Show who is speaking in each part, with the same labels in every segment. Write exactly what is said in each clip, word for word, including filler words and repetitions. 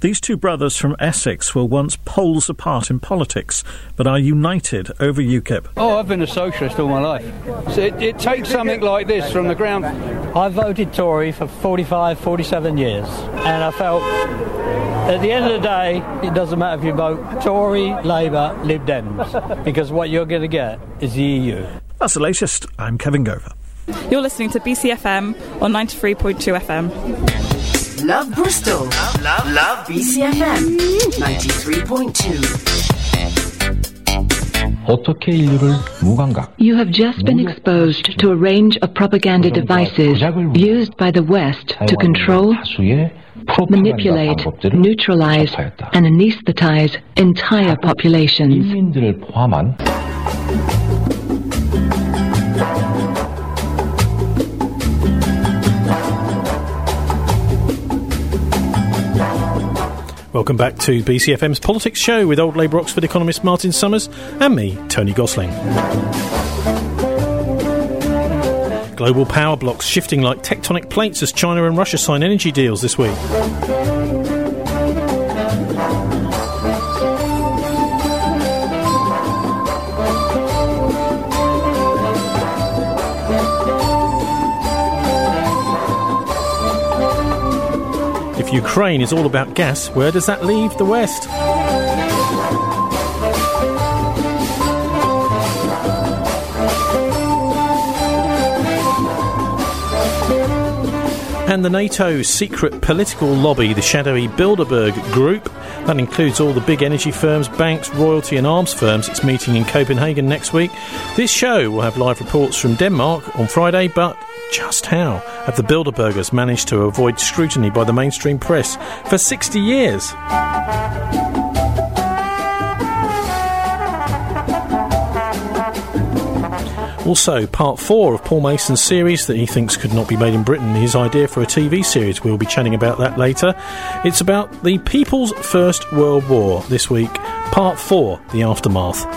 Speaker 1: These two brothers from Essex were once poles apart in politics, but are united over UKIP.
Speaker 2: Oh, I've been a socialist all my life. So it, it takes something like this from the ground.
Speaker 3: I voted Tory for forty-five, forty-seven years, and I felt at the end of the day, it doesn't matter if you vote Tory, Labour, Lib Dems, because what you're going to get is the E U.
Speaker 1: That's the latest. I'm Kevin Gover.
Speaker 4: You're listening to B C F M on ninety-three point two F M.
Speaker 5: Love Bristol. Love, love, love B C F M ninety-three point two.
Speaker 6: 어떻게 인류를 무감각?
Speaker 7: You have just been exposed to a range of propaganda devices used by the West to control, manipulate, neutralize, and anesthetize entire populations.
Speaker 6: 인민들을 포함한
Speaker 8: Welcome back to B C F M's Politics Show with old Labour Oxford economist Martin Summers and me, Tony Gosling. Global power blocks shifting like tectonic plates as China and Russia sign energy deals this week. If Ukraine is all about gas, where does that leave the West? And the NATO secret political lobby, the shadowy Bilderberg Group, that includes all the big energy firms, banks, royalty and arms firms. It's meeting in Copenhagen next week. This show will have live reports from Denmark on Friday, but just how have the Bilderbergers managed to avoid scrutiny by the mainstream press for sixty years? Also, part four of Paul Mason's series that he thinks could not be made in Britain, his idea for a T V series. We'll be chatting about that later. It's about the People's First World War this week. Part four, The Aftermath.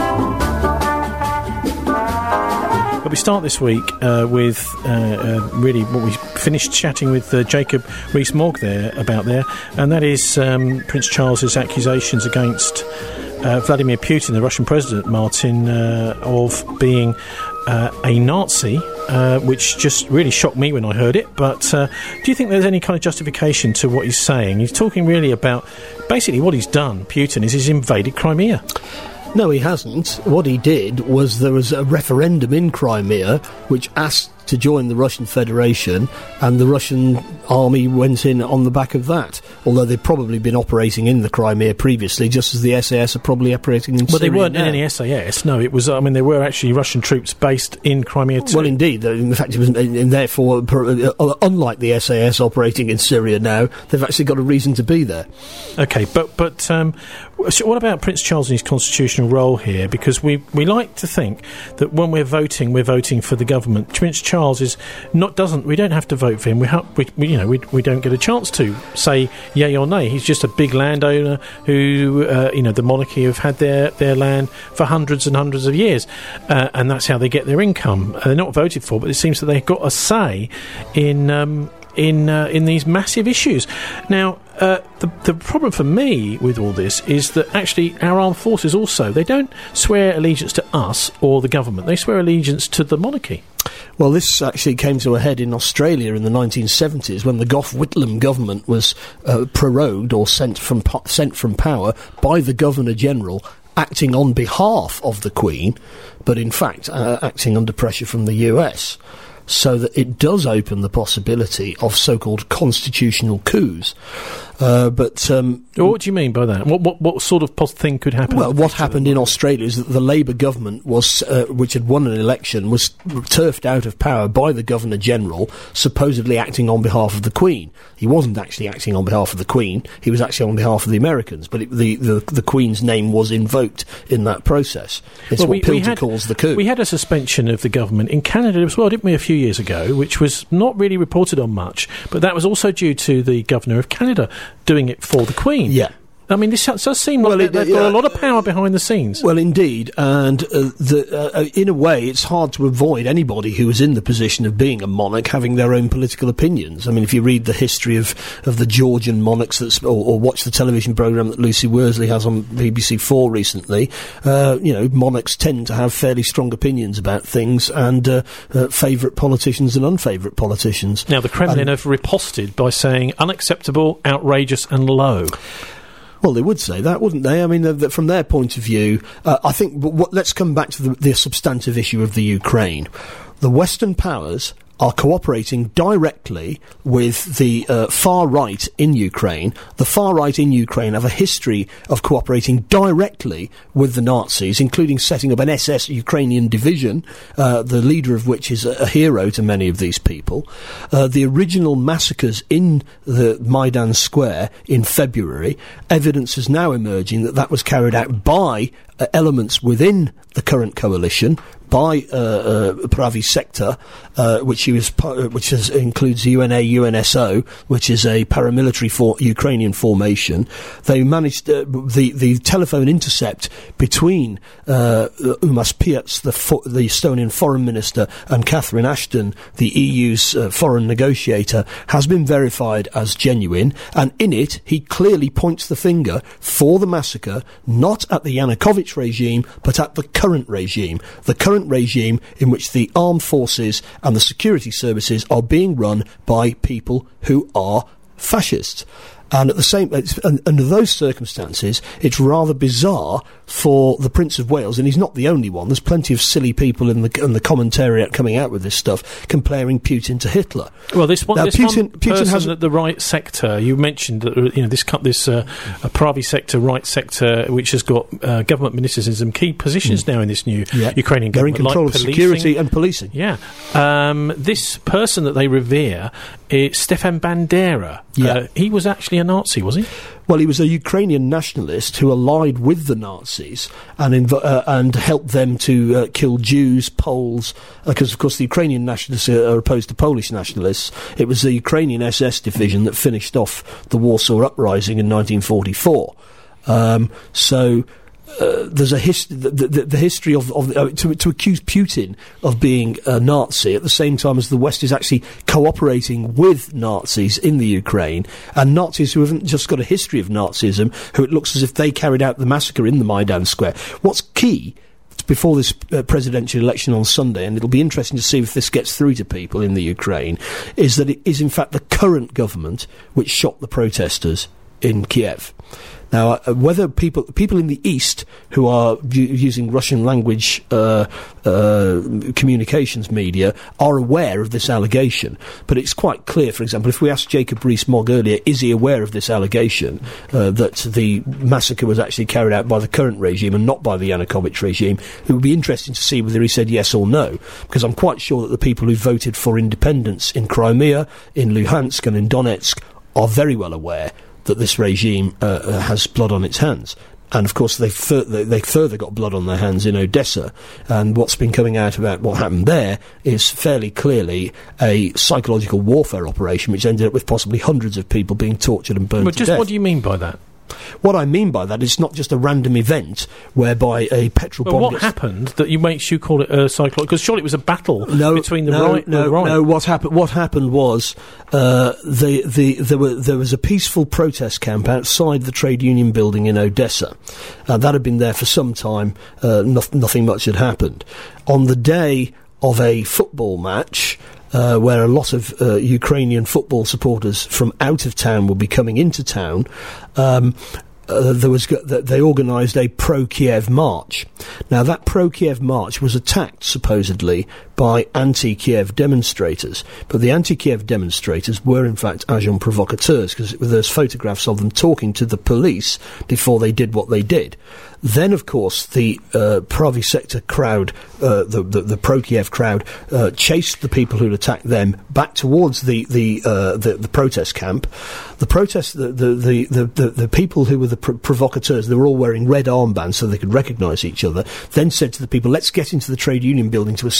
Speaker 8: But we start this week uh, with uh, uh, really what we finished chatting with uh, Jacob Rees-Mogg there about there, and that is um, Prince Charles's accusations against uh, Vladimir Putin, the Russian president, Martin, uh, of being uh, a Nazi, uh, which just really shocked me when I heard it. But uh, do you think there's any kind of justification to what he's saying? He's talking really about basically what he's done, Putin, is he's invaded Crimea.
Speaker 9: No, he hasn't. What he did was there was a referendum in Crimea which asked to join the Russian Federation, and the Russian army went in on the back of that. Although they'd probably been operating in the Crimea previously, just as the S A S are probably operating in
Speaker 8: Syria. But they weren't
Speaker 9: now.
Speaker 8: in any S A S, no. It was, I mean, there were actually Russian troops based in Crimea too.
Speaker 9: Well, indeed. In fact, it was, and therefore, unlike the S A S operating in Syria now, they've actually got a reason to be there.
Speaker 8: OK, but but um, so what about Prince Charles and his constitutional role here? Because we, we like to think that when we're voting, we're voting for the government. Prince Charles is not doesn't we don't have to vote for him. We, ha- we, we you know we we don't get a chance to say yay or nay. He's just a big landowner who uh, you know the monarchy have had their, their land for hundreds and hundreds of years, uh, and that's how they get their income. Uh, they're not voted for, but it seems that they've got a say in um, in uh, in these massive issues. Now, uh, the the problem for me with all this is that actually our armed forces also, they don't swear allegiance to us or the government. They swear allegiance to the monarchy.
Speaker 9: Well, this actually came to a head in Australia in the nineteen seventies when the Gough Whitlam government was uh, prorogued or sent from po- sent from power by the Governor-General, acting on behalf of the Queen, but in fact uh, acting under pressure from the U S, so that it does open the possibility of so-called constitutional coups. Uh, but um,
Speaker 8: what do you mean by that? What what, what sort of pos- thing could happen?
Speaker 9: Well, what happened in Australia is that the Labour government was, uh, which had won an election, was turfed out of power by the Governor-General, supposedly acting on behalf of the Queen. He wasn't actually acting on behalf of the Queen. He was actually on behalf of the Americans. But it, the, the the Queen's name was invoked in that process. It's
Speaker 8: well,
Speaker 9: what
Speaker 8: we,
Speaker 9: Pilger
Speaker 8: we had,
Speaker 9: calls the coup.
Speaker 8: We had a suspension of the government in Canada as well, didn't we, a few years ago, which was not really reported on much. But that was also due to the Governor of Canada doing it for the Queen.
Speaker 9: Yeah.
Speaker 8: I mean, this does seem like well, it, they've got uh, a lot of power behind the scenes.
Speaker 9: Well, indeed, and uh, the, uh, in a way, it's hard to avoid anybody who is in the position of being a monarch having their own political opinions. I mean, if you read the history of, of the Georgian monarchs, that's, or, or watch the television programme that Lucy Worsley has on B B C Four recently, uh, you know, monarchs tend to have fairly strong opinions about things and uh, uh, favourite politicians and unfavourite politicians.
Speaker 8: Now, the Kremlin and have riposted by saying unacceptable, outrageous and low.
Speaker 9: Well, they would say that, wouldn't they? I mean, the, the, from their point of view, uh, I think, but what, let's come back to the, the substantive issue of the Ukraine. The Western powers are cooperating directly with the uh, far right in Ukraine. The far right in Ukraine have a history of cooperating directly with the Nazis, including setting up an S S Ukrainian division, uh, the leader of which is a, a hero to many of these people. Uh, the original massacres in the Maidan Square in February, evidence is now emerging that that was carried out by uh, elements within the current coalition, by uh, uh, Pravi Sector, uh, which is uh, which is, includes U N A U N S O, which is a paramilitary for Ukrainian formation. They managed uh, the the telephone intercept between uh, Umas Piets, the fo- the Estonian foreign minister, and Catherine Ashton, the E U's uh, foreign negotiator, has been verified as genuine. And in it, he clearly points the finger for the massacre, not at the Yanukovych regime, but at the current regime. The current regime in which the armed forces and the security services are being run by people who are fascists. And at the same, it's, and, under those circumstances, it's rather bizarre for the Prince of Wales, and he's not the only one. There's plenty of silly people in the in the commentariat coming out with this stuff, comparing Putin to Hitler.
Speaker 8: Well, this one,
Speaker 9: now,
Speaker 8: this
Speaker 9: Putin,
Speaker 8: one
Speaker 9: Putin
Speaker 8: person
Speaker 9: has
Speaker 8: at the right sector. You mentioned that you know this this uh, a Pravi sector, right sector, which has got uh, government ministers in some key positions mm. now in this new
Speaker 9: yeah.
Speaker 8: Ukrainian
Speaker 9: They're
Speaker 8: government.
Speaker 9: They're in control
Speaker 8: like
Speaker 9: of
Speaker 8: policing.
Speaker 9: security and policing.
Speaker 8: Yeah, um, this person that they revere is Stefan Bandera.
Speaker 9: Yeah.
Speaker 8: Uh, he was actually a Nazi, was he?
Speaker 9: Well, he was a Ukrainian nationalist who allied with the Nazis and inv- uh, and helped them to uh, kill Jews, Poles, because, uh, of course, the Ukrainian nationalists are opposed to Polish nationalists. It was the Ukrainian S S division that finished off the Warsaw Uprising in nineteen forty-four. Um, so... Uh, there's a his- the, the, the history of, of uh, to, to accuse Putin of being a Nazi at the same time as the West is actually cooperating with Nazis in the Ukraine, and Nazis who haven't just got a history of Nazism, who it looks as if they carried out the massacre in the Maidan Square. What's key before this uh, presidential election on Sunday, and it'll be interesting to see if this gets through to people in the Ukraine, is that it is in fact the current government which shot the protesters in Kiev. Now, uh, whether people people in the East who are u- using Russian language uh, uh, communications media are aware of this allegation, but it's quite clear, for example, if we asked Jacob Rees-Mogg earlier, is he aware of this allegation, uh, that the massacre was actually carried out by the current regime and not by the Yanukovych regime, it would be interesting to see whether he said yes or no, because I'm quite sure that the people who voted for independence in Crimea, in Luhansk and in Donetsk are very well aware that this regime uh, uh, has blood on its hands. And, of course, they, fur- they further got blood on their hands in Odessa. And what's been coming out about what happened there is fairly clearly a psychological warfare operation which ended up with possibly hundreds of people being tortured and burned
Speaker 8: but
Speaker 9: to
Speaker 8: just
Speaker 9: death.
Speaker 8: What do you mean by that?
Speaker 9: What I mean by that is not just a random event whereby a petrol
Speaker 8: but
Speaker 9: bomb...
Speaker 8: what
Speaker 9: gets
Speaker 8: happened that you makes you call it a cyclone? Because surely it was a battle
Speaker 9: no,
Speaker 8: between the
Speaker 9: no,
Speaker 8: right
Speaker 9: no,
Speaker 8: and the right.
Speaker 9: No, what happened? What happened was uh, the the there were there was a peaceful protest camp outside the trade union building in Odessa. Uh, that had been there for some time. Uh, no, nothing much had happened. On the day of a football match, Uh, where a lot of uh, Ukrainian football supporters from out of town will be coming into town, um, uh, there was go- th- they organised a pro-Kiev march. Now, that pro-Kiev march was attacked, supposedly, by anti-Kiev demonstrators. But the anti-Kiev demonstrators were, in fact, agents provocateurs, because there's photographs of them talking to the police before they did what they did. Then, of course, the uh, Pravi sector crowd, uh, the, the, the pro-Kiev crowd, uh, chased the people who'd attacked them back towards the the, uh, the the protest camp. The protest, the the the, the, the, the people who were the pr- provocateurs, they were all wearing red armbands so they could recognise each other. Then said to the people, "Let's get into the trade union building to escape from the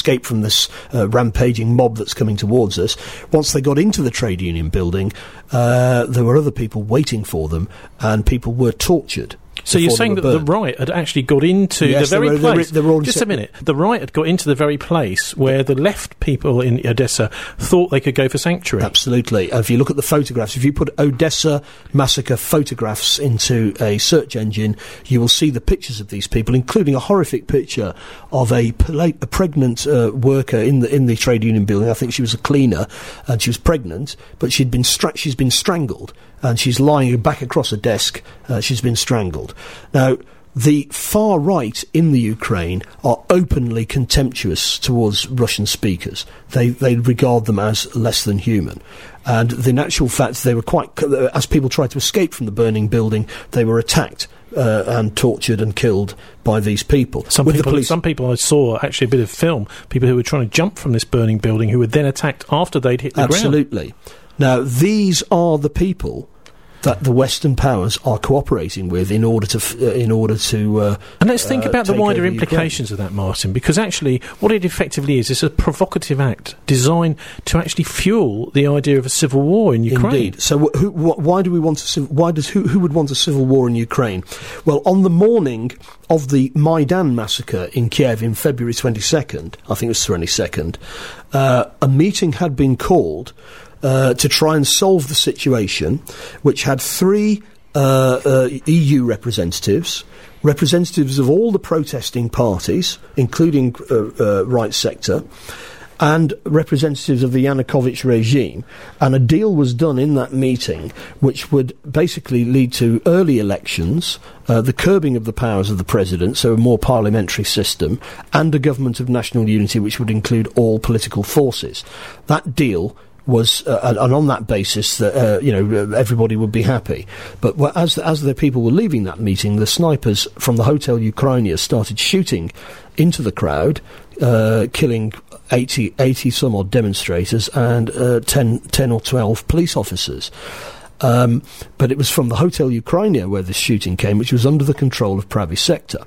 Speaker 9: this uh, rampaging mob that's coming towards us. Once they got into the trade union building, uh, there were other people waiting for them, and people were tortured.
Speaker 8: So you're saying that the riot had actually got into
Speaker 9: yes,
Speaker 8: the very
Speaker 9: they were,
Speaker 8: place...
Speaker 9: they were, they were
Speaker 8: just a minute. The riot had got into the very place where the left people in Odessa thought they could go for sanctuary.
Speaker 9: Absolutely. If you look at the photographs, if you put Odessa massacre photographs into a search engine, you will see the pictures of these people, including a horrific picture of a, pla- a pregnant uh, worker in the in the trade union building. I think she was a cleaner, and she was pregnant, but she'd been stra- she's been strangled. And she's lying back across a desk. Uh, she's been strangled. Now, the far right in the Ukraine are openly contemptuous towards Russian speakers. They they regard them as less than human. And in actual fact, they were quite, as people tried to escape from the burning building, they were attacked uh, and tortured and killed by these people.
Speaker 8: Some
Speaker 9: With
Speaker 8: people,
Speaker 9: the police.
Speaker 8: some people I saw, actually a bit of film, people who were trying to jump from this burning building who were then attacked after they'd hit the
Speaker 9: Absolutely.
Speaker 8: ground.
Speaker 9: Absolutely. Now, these are the people that the Western powers are cooperating with in order to, f- uh, in order to. Uh,
Speaker 8: and let's think
Speaker 9: uh,
Speaker 8: about the wider
Speaker 9: over
Speaker 8: implications of that, Martin, because actually, what it effectively is is a provocative act designed to actually fuel the idea of a civil war in Ukraine.
Speaker 9: Indeed. So, wh- who, wh- why do we want a civ- Why does who who would want a civil war in Ukraine? Well, on the morning of the Maidan massacre in Kiev in February twenty-second, I think it was twenty-second, uh, a meeting had been called. Uh, to try and solve the situation, which had three uh, uh, E U representatives, representatives of all the protesting parties, including uh, uh, right sector, and representatives of the Yanukovych regime, and a deal was done in that meeting which would basically lead to early elections, uh, the curbing of the powers of the president, so a more parliamentary system, and a government of national unity which would include all political forces. That deal was, uh, and on that basis, that uh, you know everybody would be happy. But w- as as the people were leaving that meeting, the snipers from the Hotel Ukrainia started shooting into the crowd, uh, killing eighty, eighty some odd demonstrators and uh, ten, ten or twelve police officers. Um, but it was from the Hotel Ukrainia where this shooting came, which was under the control of Pravy Sector.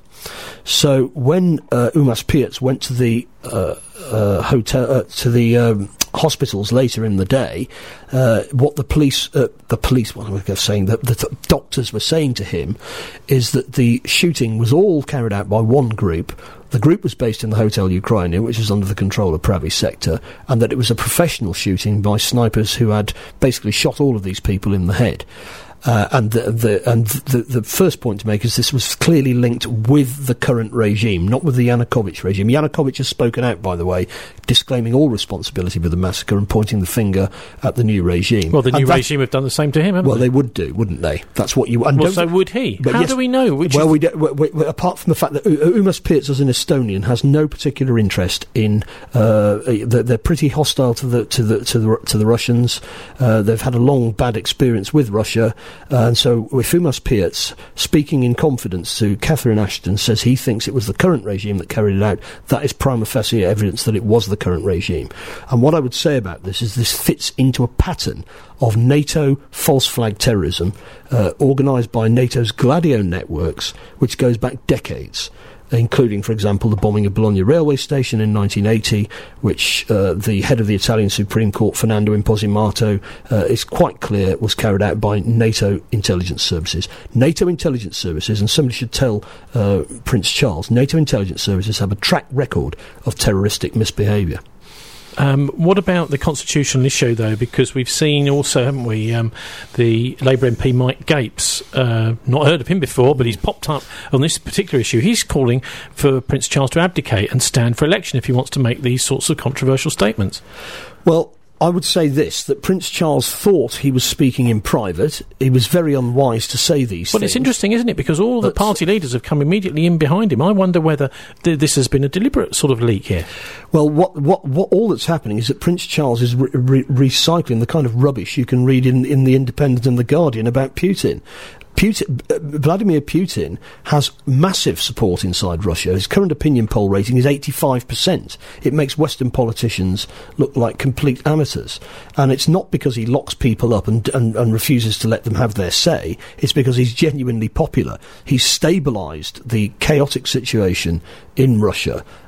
Speaker 9: So when uh, Umas Piets went to the uh, uh, hotel, uh, to the um, hospitals later in the day, uh, what the police, uh, the police, what am I saying, the, the th- doctors were saying to him is that the shooting was all carried out by one group. The group was based in the Hotel Ukrainia, which was under the control of Pravy Sector, and that it was a professional shooting by snipers who had basically shot all of these people in the head. Uh, and the, the and the, the first point to make is this was clearly linked with the current regime, not with the Yanukovych regime. Yanukovych has spoken out, by the way, disclaiming all responsibility for the massacre and pointing the finger at the new regime.
Speaker 8: Well, the new
Speaker 9: and
Speaker 8: regime have done the same to him, haven't
Speaker 9: well,
Speaker 8: they?
Speaker 9: they would do, wouldn't they? That's what you... And
Speaker 8: well, so would he?
Speaker 9: But
Speaker 8: How
Speaker 9: yes,
Speaker 8: do we know? Which
Speaker 9: well,
Speaker 8: is
Speaker 9: we, do, we, we apart from the fact that U- Umas Piets, as an Estonian, has no particular interest in... Uh, they're, they're pretty hostile to the to the to the to the Russians. Uh, they've had a long bad experience with Russia, uh, and so. If Umas Piets, speaking in confidence to Catherine Ashton, says he thinks it was the current regime that carried it out, that is prima facie evidence that it was the current regime. And what I would say about this is this fits into a pattern of NATO false flag terrorism, uh, organised by NATO's Gladio networks, which goes back decades, including, for example, the bombing of Bologna railway station in nineteen eighty, which uh, the head of the Italian Supreme Court, Fernando Imposimato, uh, is quite clear was carried out by NATO intelligence services. NATO intelligence services, and somebody should tell uh, Prince Charles, NATO intelligence services have a track record of terroristic misbehaviour.
Speaker 8: Um, what about the constitutional issue, though? Because we've seen also, haven't we, um, the Labour M P Mike Gapes, uh, not heard of him before, but he's popped up on this particular issue. He's calling for Prince Charles to abdicate and stand for election if he wants to make these sorts of controversial statements.
Speaker 9: Well, I would say this, that Prince Charles thought he was speaking in private. He was very unwise to say these
Speaker 8: well,
Speaker 9: things.
Speaker 8: It's interesting, isn't it? Because all the
Speaker 9: But
Speaker 8: party leaders have come immediately in behind him. I wonder whether th- this has been a deliberate sort of leak here.
Speaker 9: Well, what, what, what, all that's happening is that Prince Charles is re- re- recycling the kind of rubbish you can read in, in The Independent and The Guardian about Putin. Putin, uh, Vladimir Putin has massive support inside Russia. His current opinion poll rating is eighty-five percent. It makes Western politicians look like complete amateurs. And it's not because he locks people up and, and, and refuses to let them have their say. It's because he's genuinely popular. He's stabilised the chaotic situation in Russia.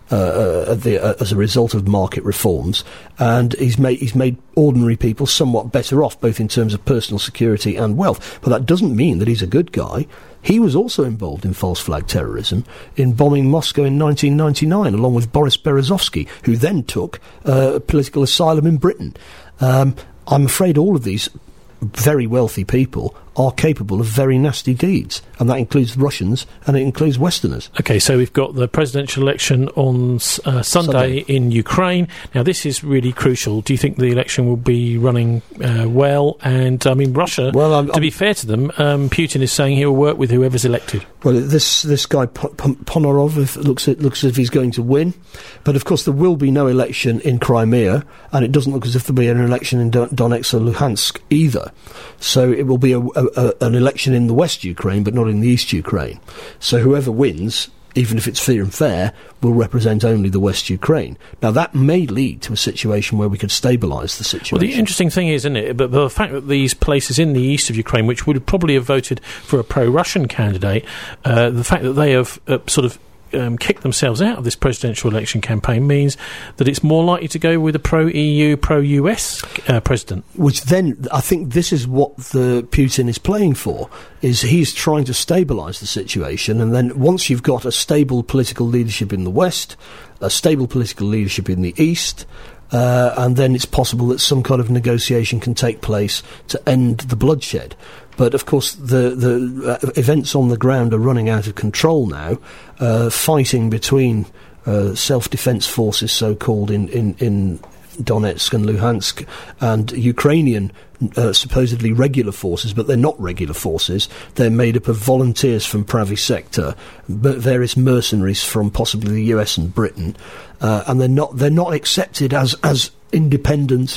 Speaker 9: uh, uh, the, uh, as a result of market reforms, and he's made he's made ordinary people somewhat better off, both in terms of personal security and wealth. But that doesn't mean that he's a good guy. He was also involved in false flag terrorism, in bombing Moscow in nineteen ninety-nine, along with Boris Berezovsky, who then took uh, political asylum in Britain. Um, I'm afraid all of these very wealthy people are capable of very nasty deeds, and that includes Russians and it includes Westerners.
Speaker 8: OK, so we've got the presidential election on uh, Sunday, Sunday in Ukraine. Now, this is really crucial. Do you think the election will be running uh, well? And, I mean, Russia, well, I'm, to I'm, be fair to them, um, Putin is saying he will work with whoever's elected.
Speaker 9: Well, this this guy, P- P- Ponorov, looks, it looks as if he's going to win. But, of course, there will be no election in Crimea, and it doesn't look as if there'll be an election in Don- Donetsk or Luhansk either. So it will be a, a Uh, an election in the West Ukraine, but not in the East Ukraine. So whoever wins, even if it's fair and fair, will represent only the West Ukraine. Now, that may lead to a situation where we could stabilise the situation.
Speaker 8: Well, the interesting thing is, isn't it, but the fact that these places in the east of Ukraine, which would probably have voted for a pro-Russian candidate, uh, the fact that they have uh, sort of Um, kick themselves out of this presidential election campaign means that it's more likely to go with a pro-E U, pro-U S uh, president.
Speaker 9: Which then, I think this is what the Putin is playing for, is he's trying to stabilise the situation, and then once you've got a stable political leadership in the West, a stable political leadership in the East, uh, and then it's possible that some kind of negotiation can take place to end the bloodshed. But, of course, the, the uh, events on the ground are running out of control now. Uh, fighting between uh, self-defence forces, so-called, in, in, in Donetsk and Luhansk, and Ukrainian uh, supposedly regular forces, but they're not regular forces. They're made up of volunteers from Pravi Sector, but various mercenaries from possibly the U S and Britain, uh, and they're not they're not accepted as, as independent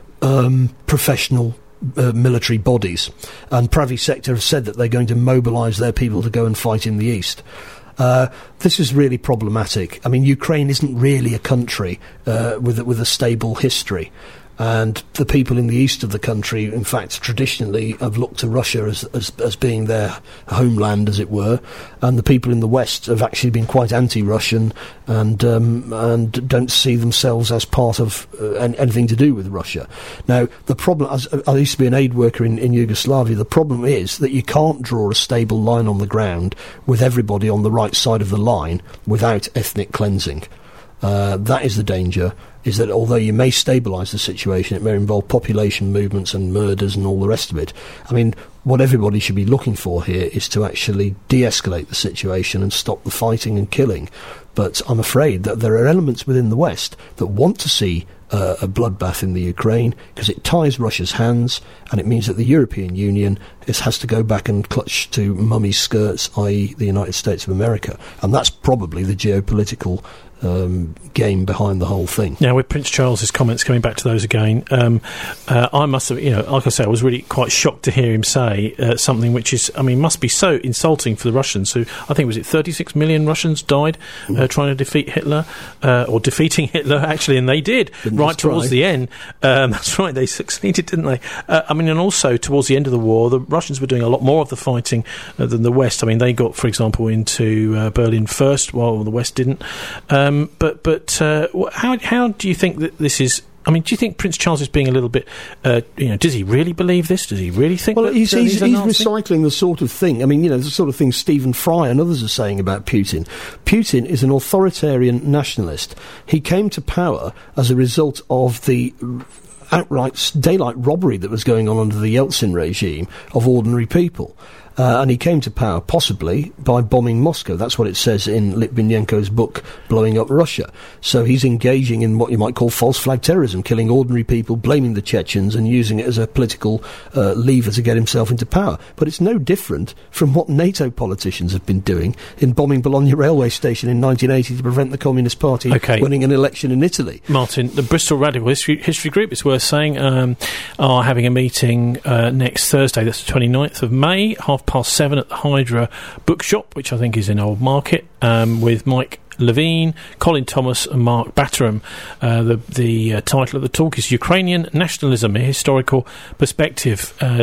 Speaker 9: um, professional Uh, military bodies, and Pravi Sector have said that they're going to mobilise their people to go and fight in the east. Uh, this is really problematic. I mean, Ukraine isn't really a country uh, with with a stable history, and the people in the east of the country, in fact, traditionally have looked to Russia as, as as being their homeland, as it were, and the people in the west have actually been quite anti-Russian and um, and don't see themselves as part of uh, anything to do with Russia. Now, the problem, as I used to be an aid worker in, in Yugoslavia, the problem is that you can't draw a stable line on the ground with everybody on the right side of the line without ethnic cleansing. Uh, that is the danger, is that although you may stabilise the situation, it may involve population movements and murders and all the rest of it. I mean, what everybody should be looking for here is to actually de-escalate the situation and stop the fighting and killing. But I'm afraid that there are elements within the West that want to see uh, a bloodbath in the Ukraine, because it ties Russia's hands, and it means that the European Union is, has to go back and clutch to mummy's skirts, that is the United States of America. And that's probably the geopolitical Um, game behind the whole thing.
Speaker 8: Now, with Prince Charles's comments, coming back to those again, um, uh, I must have, you know, like I say, I was really quite shocked to hear him say uh, something which is, I mean, must be so insulting for the Russians, who, I think, was it thirty-six million Russians died uh, mm. trying to defeat Hitler, uh, or defeating Hitler, actually, and they did, Didn't right towards the end. Um, that's right, they succeeded, didn't they? Uh, I mean, and also, towards the end of the war, the Russians were doing a lot more of the fighting uh, than the West. I mean, they got, for example, into uh, Berlin first, while the West didn't. Um, Um, but but uh, how how do you think that this is? I mean, do you think Prince Charles is being a little bit? Uh, you know, does he really believe this? Does he really think?
Speaker 9: Well,
Speaker 8: that,
Speaker 9: he's,
Speaker 8: uh,
Speaker 9: he's,
Speaker 8: he's,
Speaker 9: he's recycling the sort of thing. I mean, you know, the sort of thing Stephen Fry and others are saying about Putin. Putin is an authoritarian nationalist. He came to power as a result of the outright daylight robbery that was going on under the Yeltsin regime of ordinary people. Uh, and he came to power possibly by bombing Moscow. That's what it says in Litvinenko's book, Blowing Up Russia. So he's engaging in what you might call false flag terrorism, killing ordinary people, blaming the Chechens and using it as a political uh, lever to get himself into power. But it's no different from what NATO politicians have been doing in bombing Bologna railway station in nineteen eighty to prevent the Communist Party
Speaker 8: okay.
Speaker 9: winning an election in Italy.
Speaker 8: Martin, the Bristol Radical History, History Group, it's worth saying, um, are having a meeting uh, next Thursday, that's the twenty-ninth of May, half past seven at the Hydra Bookshop, which I think is in Old Market, um, with Mike Levine, Colin Thomas and Mark Batteram. Uh, the the uh, title of the talk is Ukrainian Nationalism, a Historical Perspective. Um,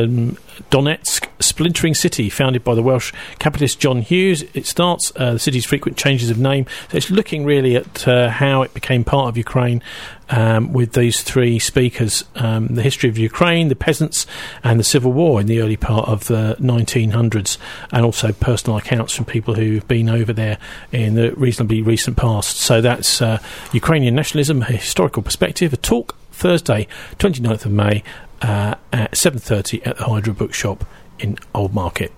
Speaker 8: Donetsk, splintering city founded by the Welsh capitalist John Hughes. It starts uh, the city's frequent changes of name. So it's looking really at uh, how it became part of Ukraine um, with these three speakers. Um, the history of Ukraine, the peasants and the civil war in the early part of the nineteen hundreds, and also personal accounts from people who've been over there in the reasonably recent past. So that's uh, Ukrainian nationalism, a historical perspective, a talk Thursday, twenty-ninth of May, Uh, at seven thirty at the Hydra Bookshop in Old Market.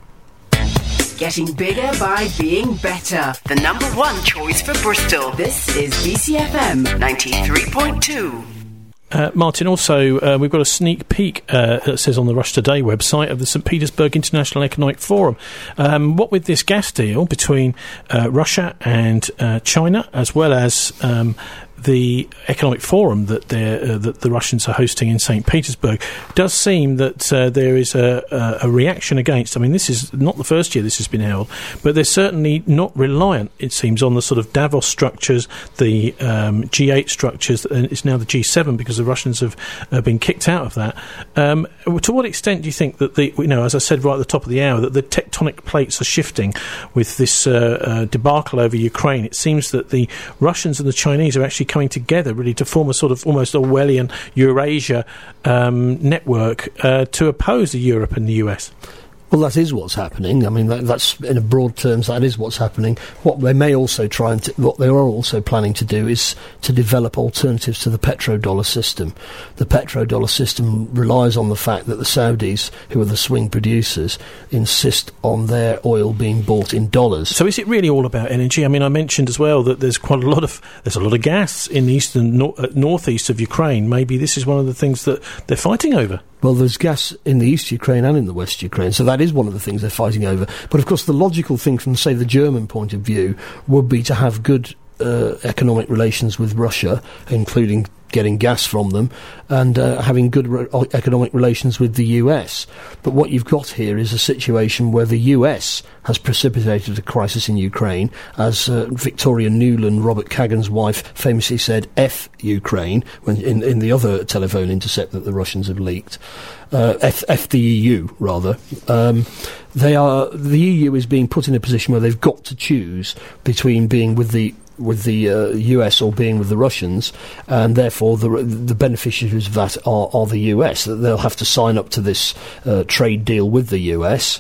Speaker 5: Getting bigger by being better. The number one choice for Bristol. This is B C F M ninety-three point two.
Speaker 8: Uh, Martin, also, uh, we've got a sneak peek, uh, that says on the Rush Today website, of the Saint Petersburg International Economic Forum. Um, what with this gas deal between uh, Russia and uh, China, as well as um, the economic forum that, uh, that the Russians are hosting in Saint Petersburg, does seem that uh, there is a, a, a reaction against. I mean, this is not the first year this has been held, but they're certainly not reliant, it seems, on the sort of Davos structures, the um, G eight structures, and it's now the G seven because the Russians have uh, been kicked out of that. Um, to what extent do you think that the, you know, as I said right at the top of the hour, that the tectonic plates are shifting with this uh, uh, debacle over Ukraine? It seems that the Russians and the Chinese are actually coming together really to form a sort of almost Orwellian Eurasia um, network uh, to oppose the Europe and the U S.
Speaker 9: Well, that is what's happening. I mean, that, that's in a broad terms, that is what's happening. What they may also try and t- what they are also planning to do is to develop alternatives to the petrodollar system. The petrodollar system relies on the fact that the Saudis, who are the swing producers, insist on their oil being bought in dollars.
Speaker 8: So, is it really all about energy? I mean, I mentioned as well that there's quite a lot of there's a lot of gas in the eastern nor- uh, northeast of Ukraine. Maybe this is one of the things that they're fighting over.
Speaker 9: Well, there's gas in the East Ukraine and in the West Ukraine, so that is one of the things they're fighting over. But, of course, the logical thing from, say, the German point of view would be to have good uh, economic relations with Russia, including getting gas from them, and uh, having good re- economic relations with the U S. But what you've got here is a situation where the U S has precipitated a crisis in Ukraine, as uh, Victoria Nuland, Robert Kagan's wife, famously said, F Ukraine, when in, in the other telephone intercept that the Russians have leaked. Uh, F, F the E U, rather. Um, they are, the E U is being put in a position where they've got to choose between being with the with the uh, U S or being with the Russians, and therefore the the beneficiaries of that are, are the U S. They'll have to sign up to this uh, trade deal with the U S,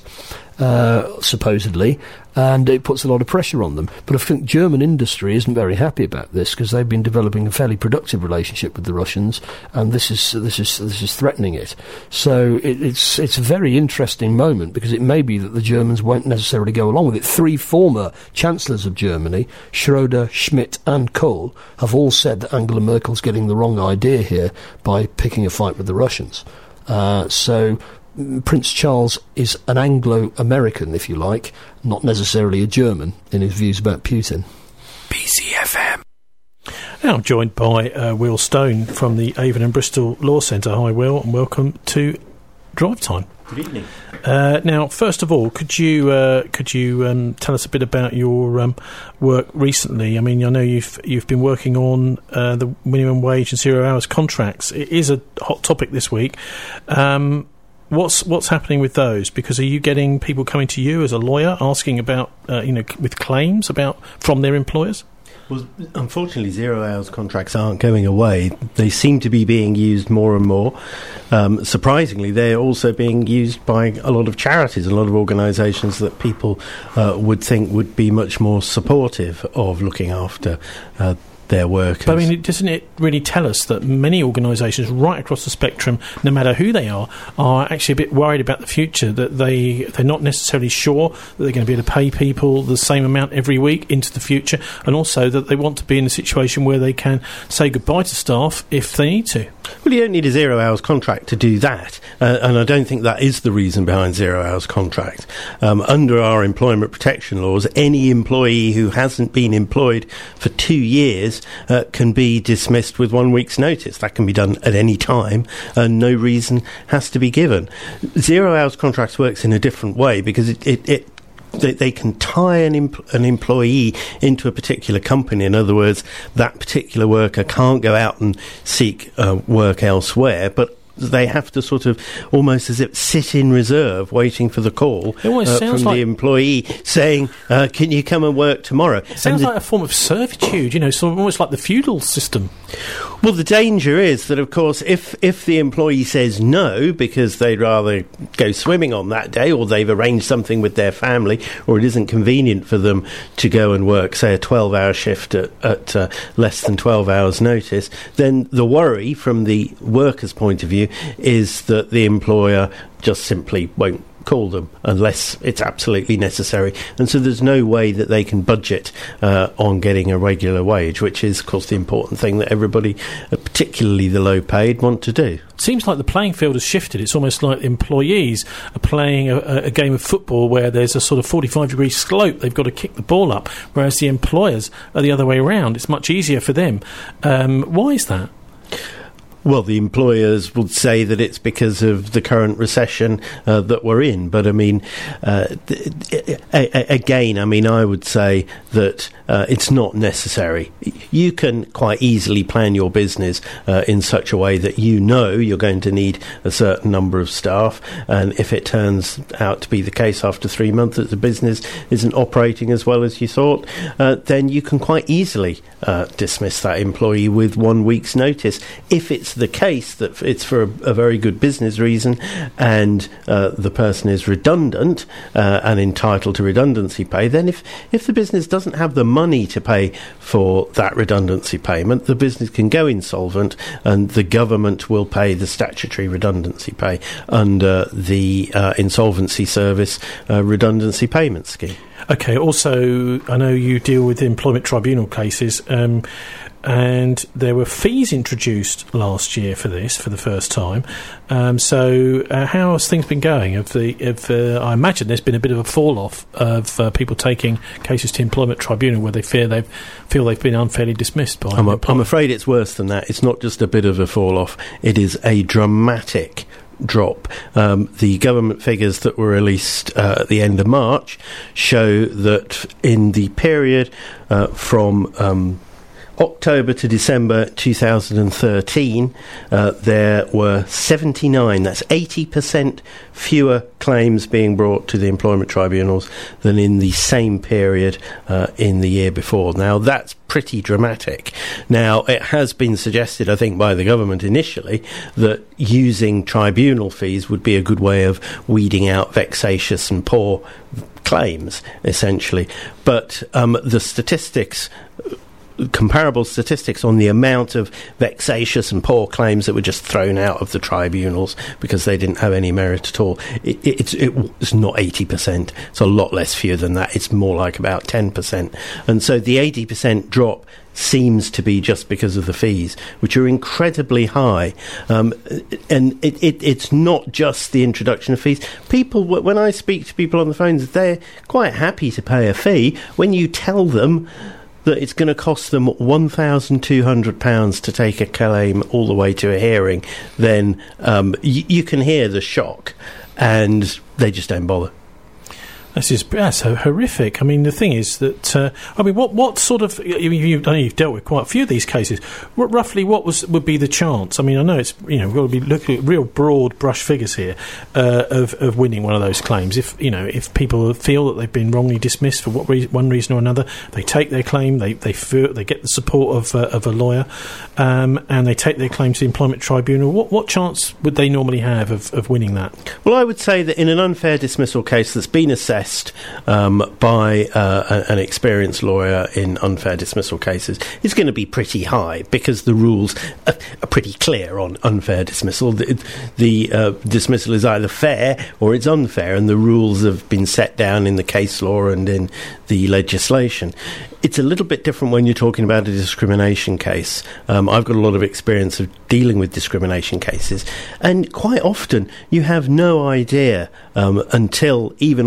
Speaker 9: uh, supposedly, and it puts a lot of pressure on them. But I think German industry isn't very happy about this, because they've been developing a fairly productive relationship with the Russians, and this is this is this is threatening it. So it, it's it's a very interesting moment, because it may be that the Germans won't necessarily go along with it. Three former chancellors of Germany, Schröder, Schmidt and Kohl, have all said that Angela Merkel's getting the wrong idea here by picking a fight with the Russians. Uh, so Prince Charles is an Anglo-American, if you like, not necessarily a German in his views about Putin.
Speaker 8: B C F M. Now I'm joined by uh, Will Stone from the Avon and Bristol Law Centre. Hi, Will, and welcome to Drive Time.
Speaker 10: Good evening.
Speaker 8: Uh, now, first of all, could you uh, could you um, tell us a bit about your um, work recently? I mean, I know you've you've been working on uh, the minimum wage and zero hours contracts. It is a hot topic this week. Um, What's what's happening with those? Because are you getting people coming to you as a lawyer asking about, uh, you know, c- with claims about from their employers?
Speaker 10: Well, unfortunately, zero-hours contracts aren't going away. They seem to be being used more and more. Um, surprisingly, they're also being used by a lot of charities, a lot of organisations that people uh, would think would be much more supportive of looking after uh, their workers.
Speaker 8: But I mean, doesn't it really tell us that many organisations right across the spectrum, no matter who they are, are actually a bit worried about the future, that they, they're not necessarily sure that they're going to be able to pay people the same amount every week into the future, and also that they want to be in a situation where they can say goodbye to staff if they need to?
Speaker 10: Well, you don't need a zero-hours contract to do that, uh, and I don't think that is the reason behind zero-hours contract. Um, under our employment protection laws, any employee who hasn't been employed for two years uh, can be dismissed with one week's notice. That can be done at any time, and no reason has to be given. Zero-hours contracts works in a different way, because it, it, it They, they can tie an, empl- an employee into a particular company. In other words, that particular worker can't go out and seek uh, work elsewhere, but they have to sort of almost as if sit in reserve, waiting for the call uh, from like the employee saying, uh, "Can you come and work tomorrow?"
Speaker 8: It sounds
Speaker 10: the,
Speaker 8: like a form of servitude, you know, sort of almost like the feudal system.
Speaker 10: Well, the danger is that, of course, if if the employee says no because they'd rather go swimming on that day, or they've arranged something with their family, or it isn't convenient for them to go and work, say, a twelve-hour shift at, at uh, less than twelve hours' notice, then the worry from the worker's point of view is that the employer just simply won't call them unless it's absolutely necessary, and so there's no way that they can budget uh, on getting a regular wage, which is, of course, the important thing that everybody, uh, particularly the low paid, want to do.
Speaker 8: It seems like the playing field has shifted. It's almost like employees are playing a, a game of football where there's a sort of forty-five degree slope. They've got to kick the ball up, whereas the employers are the other way around. It's much easier for them. Um, why is that?
Speaker 10: Well, the employers would say that it's because of the current recession uh, that we're in. But, I mean, uh, th- a- a- again, I mean, I would say that uh, it's not necessary. You can quite easily plan your business uh, in such a way that you know you're going to need a certain number of staff. And if it turns out to be the case after three months that the business isn't operating as well as you thought, uh, then you can quite easily uh, dismiss that employee with one week's notice. If it's the case that it's for a, a very good business reason and uh, the person is redundant uh, and entitled to redundancy pay, then if, if the business doesn't have the money to pay for that redundancy payment, the business can go insolvent and the government will pay the statutory redundancy pay under the uh, Insolvency Service uh, redundancy payment scheme.
Speaker 8: OK, also, I know you deal with employment tribunal cases, um, and there were fees introduced last year for this for the first time. Um, so uh, how has things been going? Have the, have, uh, I imagine there's been a bit of a fall-off of uh, people taking cases to employment tribunal where they fear they've, feel they've been unfairly dismissed by
Speaker 10: I'm, a, I'm afraid it's worse than that. It's not just a bit of a fall-off. It is a dramatic drop. Um, the government figures that were released uh, at the end of March show that in the period uh, from um, October to December two thousand thirteen, uh, there were seventy-nine, that's eighty percent fewer claims being brought to the employment tribunals than in the same period uh, in the year before. Now, that's pretty dramatic. Now, it has been suggested, I think, by the government initially that using tribunal fees would be a good way of weeding out vexatious and poor claims, essentially. But um, the statistics... comparable statistics on the amount of vexatious and poor claims that were just thrown out of the tribunals because they didn't have any merit at all. It, it, it's, it's not eighty percent. It's a lot less few than that. It's more like about ten percent. And so the eighty percent drop seems to be just because of the fees, which are incredibly high. Um, and it, it, it's not just the introduction of fees. People, when I speak to people on the phones, they're quite happy to pay a fee when you tell them that it's going to cost them one thousand two hundred pounds to take a claim all the way to a hearing. Then um, y- you can hear the shock, and they just don't bother.
Speaker 8: This is that's horrific. I mean, the thing is that uh, I mean, what what sort of you, you, I know you've dealt with quite a few of these cases. What, roughly, what was would be the chance? I mean, I know it's you know we've got to be looking at real broad brush figures here uh, of of winning one of those claims. If you know if people feel that they've been wrongly dismissed for what re- one reason or another, they take their claim. They they feel, they get the support of uh, of a lawyer, um, and they take their claim to the employment tribunal. What what chance would they normally have of, of winning that?
Speaker 10: Well, I would say that in an unfair dismissal case that's been assessed Um, by uh, an experienced lawyer in unfair dismissal cases, is going to be pretty high because the rules are, are pretty clear on unfair dismissal. The, the uh, dismissal is either fair or it's unfair, and the rules have been set down in the case law and in the legislation. It's a little bit different when you're talking about a discrimination case. Um, I've got a lot of experience of dealing with discrimination cases, and quite often you have no idea um, until even on the day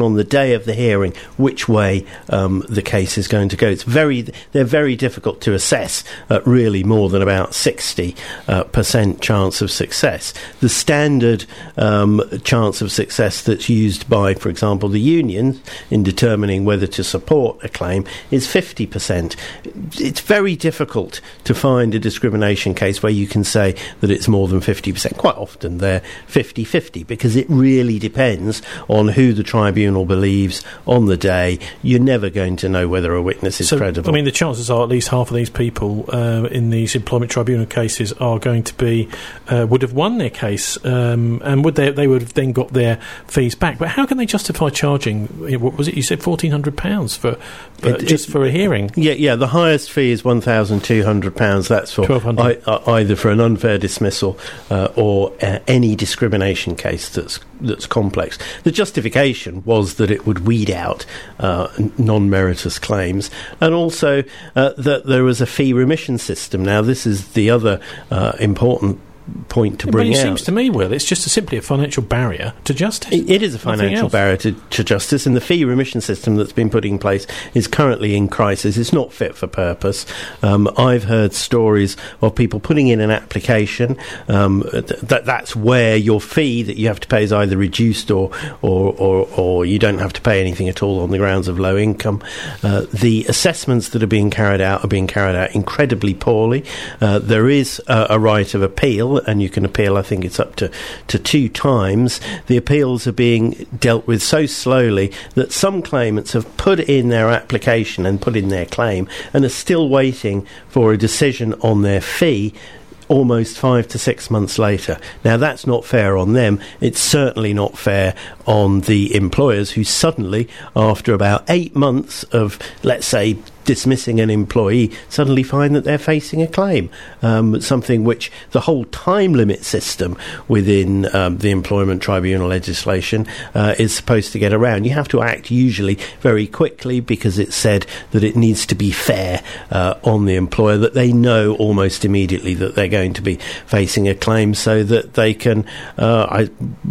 Speaker 10: day of the hearing which way um, the case is going to go. It's very they're very difficult to assess at really more than about sixty percent uh, chance of success. The standard um, chance of success that's used by, for example, the unions in determining whether to support a claim is fifty percent. It's very difficult to find a discrimination case where you can say that it's more than fifty percent. Quite often they're fifty-fifty because it really depends on who the tribunal believes on the day. You're never going to know whether a witness is
Speaker 8: so,
Speaker 10: credible.
Speaker 8: I mean, the chances are at least half of these people uh, in these employment tribunal cases are going to be uh, would have won their case, um, and would they they would have then got their fees back. But how can they justify charging? What was it you said? fourteen hundred pounds for, for
Speaker 10: it,
Speaker 8: just
Speaker 10: it,
Speaker 8: for a hearing?
Speaker 10: Yeah, yeah. The highest fee is one thousand two hundred pounds. That's for I, uh, either for an unfair dismissal uh, or uh, any discrimination case that's that's complex. The justification was that it would weed out uh, non-meritorious claims, and also uh, that there was a fee remission system. Now, this is the other uh, important point to bring
Speaker 8: but it
Speaker 10: out.
Speaker 8: It seems to me, Will, it's just a, simply a financial barrier to justice.
Speaker 10: It, it is a financial barrier to, to justice, and the fee remission system that's been put in place is currently in crisis. It's not fit for purpose. Um, I've heard stories of people putting in an application um, that that's where your fee that you have to pay is either reduced or or, or, or you don't have to pay anything at all on the grounds of low income. Uh, the assessments that are being carried out are being carried out incredibly poorly. Uh, there is a, a right of appeal, and you can appeal, I think it's up to, to two times. The appeals are being dealt with so slowly that some claimants have put in their application and put in their claim and are still waiting for a decision on their fee almost five to six months later. Now, that's not fair on them. It's certainly not fair on the employers who suddenly, after about eight months of, let's say, dismissing an employee, suddenly find that they're facing a claim. Um, something which the whole time limit system within um, the employment tribunal legislation uh, is supposed to get around. You have to act usually very quickly because it's said that it needs to be fair uh, on the employer, that they know almost immediately that they're going to be facing a claim, so that they can uh, I,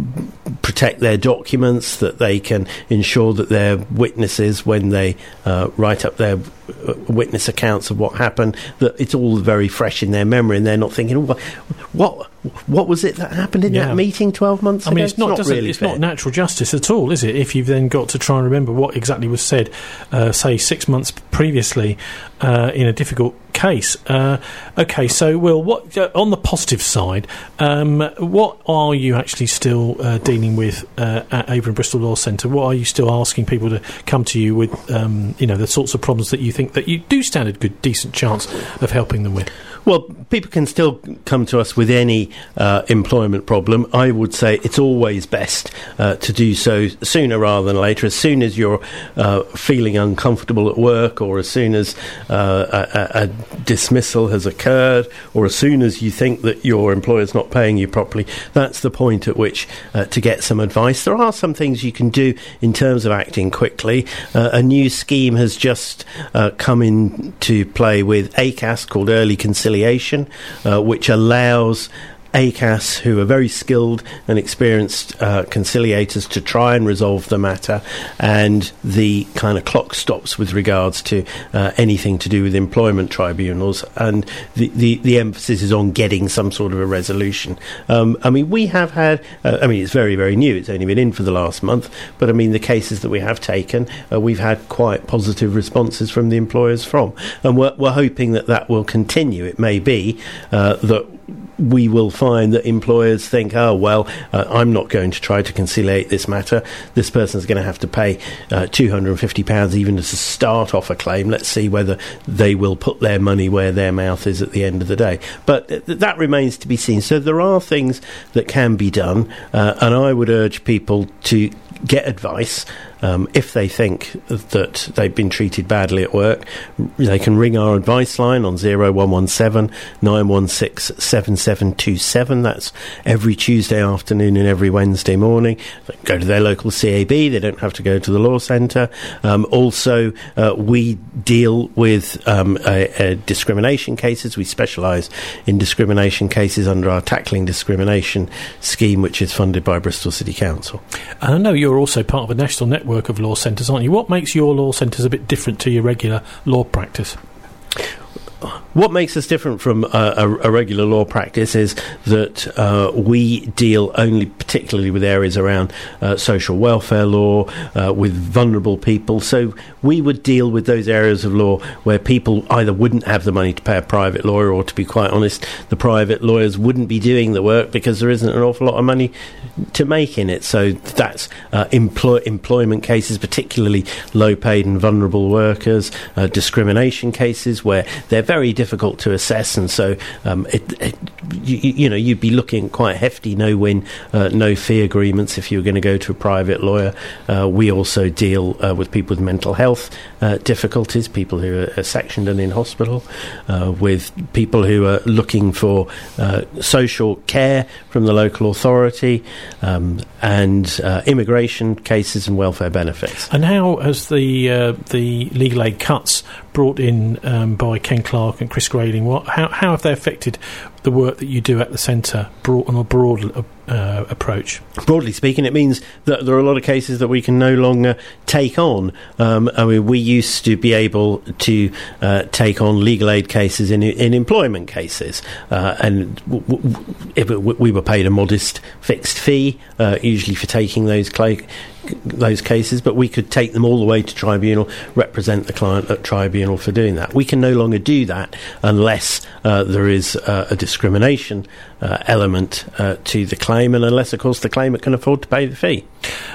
Speaker 10: protect their documents, that they can ensure that their witnesses, when they uh, write up their witness accounts of what happened, that it's all very fresh in their memory, and they're not thinking, oh, what what was it that happened in
Speaker 8: yeah.
Speaker 10: that meeting twelve months
Speaker 8: I
Speaker 10: ago?
Speaker 8: mean, it's not,
Speaker 10: it's not really
Speaker 8: it's
Speaker 10: fair.
Speaker 8: not natural justice at all, is it? If you've then got to try and remember what exactly was said, uh, say six months previously uh, in a difficult case. Uh, okay, so Will, what uh, on the positive side, um, what are you actually still uh, dealing with uh, at Avon Bristol Law Centre? What are you still asking people to come to you with? Um, you know, the sorts of problems that you think that you do stand a good, decent chance of helping them with.
Speaker 10: Well, people can still come to us with any uh, employment problem. I would say it's always best uh, to do so sooner rather than later. As soon as you're uh, feeling uncomfortable at work, or as soon as uh, a, a dismissal has occurred, or as soon as you think that your employer's not paying you properly, that's the point at which uh, to get some advice. There are some things you can do in terms of acting quickly. Uh, a new scheme has just uh, come into play with A C A S called Early Conciliation, Uh, which allows A C A S, who are very skilled and experienced uh, conciliators, to try and resolve the matter, and the kind of clock stops with regards to uh, anything to do with employment tribunals, and the, the, the emphasis is on getting some sort of a resolution. Um, I mean, we have had, uh, I mean, it's very, very new, it's only been in for the last month, but I mean, the cases that we have taken, uh, we've had quite positive responses from the employers from, and we're, we're hoping that that will continue. It may be uh, that we will find that employers think, oh, well, uh, I'm not going to try to conciliate this matter. This person's going to have to pay uh, two hundred fifty pounds even to start off a claim. Let's see whether they will put their money where their mouth is at the end of the day. But th- that remains to be seen. So there are things that can be done, uh, and I would urge people to get advice. Um, if they think that they've been treated badly at work, they can ring our advice line on zero one one seven nine one six seven seven two seven. That's every Tuesday afternoon and every Wednesday morning. They can go to their local C A B. They don't have to go to the law centre. Um, also, uh, we deal with um, a, a discrimination cases. We specialise in discrimination cases under our Tackling Discrimination scheme, which is funded by Bristol City Council.
Speaker 8: And I know you're also part of a national network network of law centres, aren't you? What makes your law centres a bit different to your regular law practice?
Speaker 10: What makes us different from uh, a, a regular law practice is that uh, we deal only particularly with areas around uh, social welfare law, uh, with vulnerable people. So we would deal with those areas of law where people either wouldn't have the money to pay a private lawyer, or, to be quite honest, the private lawyers wouldn't be doing the work because there isn't an awful lot of money to make in it. So that's uh, employ- employment cases, particularly low-paid and vulnerable workers, uh, discrimination cases where they're very difficult to assess, and so um, it, it, you, you know you'd be looking at quite hefty no-win, uh, no-fee agreements if you were going to go to a private lawyer. Uh, we also deal uh, with people with mental health uh, difficulties, people who are, are sectioned and in hospital, uh, with people who are looking for uh, social care from the local authority, um, and uh, immigration cases and welfare benefits.
Speaker 8: And how has the uh, the legal aid cuts brought in um, by Ken Clarke and Chris Grayling, what, how, how have they affected the work that you do at the centre broad, on a broad uh, approach? Broadly speaking, it means that there are a lot of cases that we can no longer take on. Um, I mean, we used to be able to uh, take on legal aid cases in, in employment cases, uh, and w- w- if it, we were paid a modest fixed fee, uh, usually for taking those cla- those cases, but we could take them all the way to tribunal, represent the client at tribunal for doing that. We can no longer do that unless uh, there is uh, a discrimination uh, element uh, to the claim, and unless, of course, the claimant can afford to pay the fee.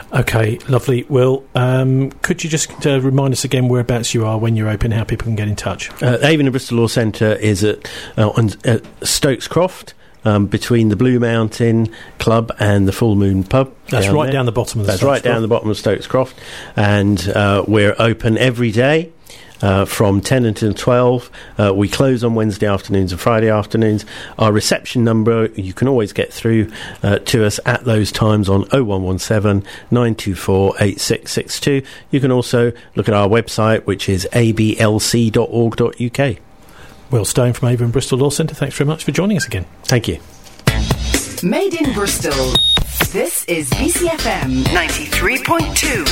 Speaker 8: OK, lovely. Well, um, could you just uh, remind us again whereabouts you are, when you're open, how people can get in touch? Uh, Avon and Bristol Law Centre is at, uh, on uh, Stokes Croft, Um, between the Blue Mountain Club and the Full Moon Pub. That's down right there. down the bottom of the That's Stokes right down Croft. the bottom of Stokes Croft. And uh, we're open every day uh, from ten until twelve. Uh, we close on Wednesday afternoons and Friday afternoons. Our reception number, you can always get through uh, to us at those times on oh one one seven, nine two four, eight six six two. You can also look at our website, which is a b l c dot org dot u k. Will Stone from Avon Bristol Law Centre, thanks very much for joining us again. Thank you.
Speaker 5: Made in Bristol. This is B C F M ninety-three point two.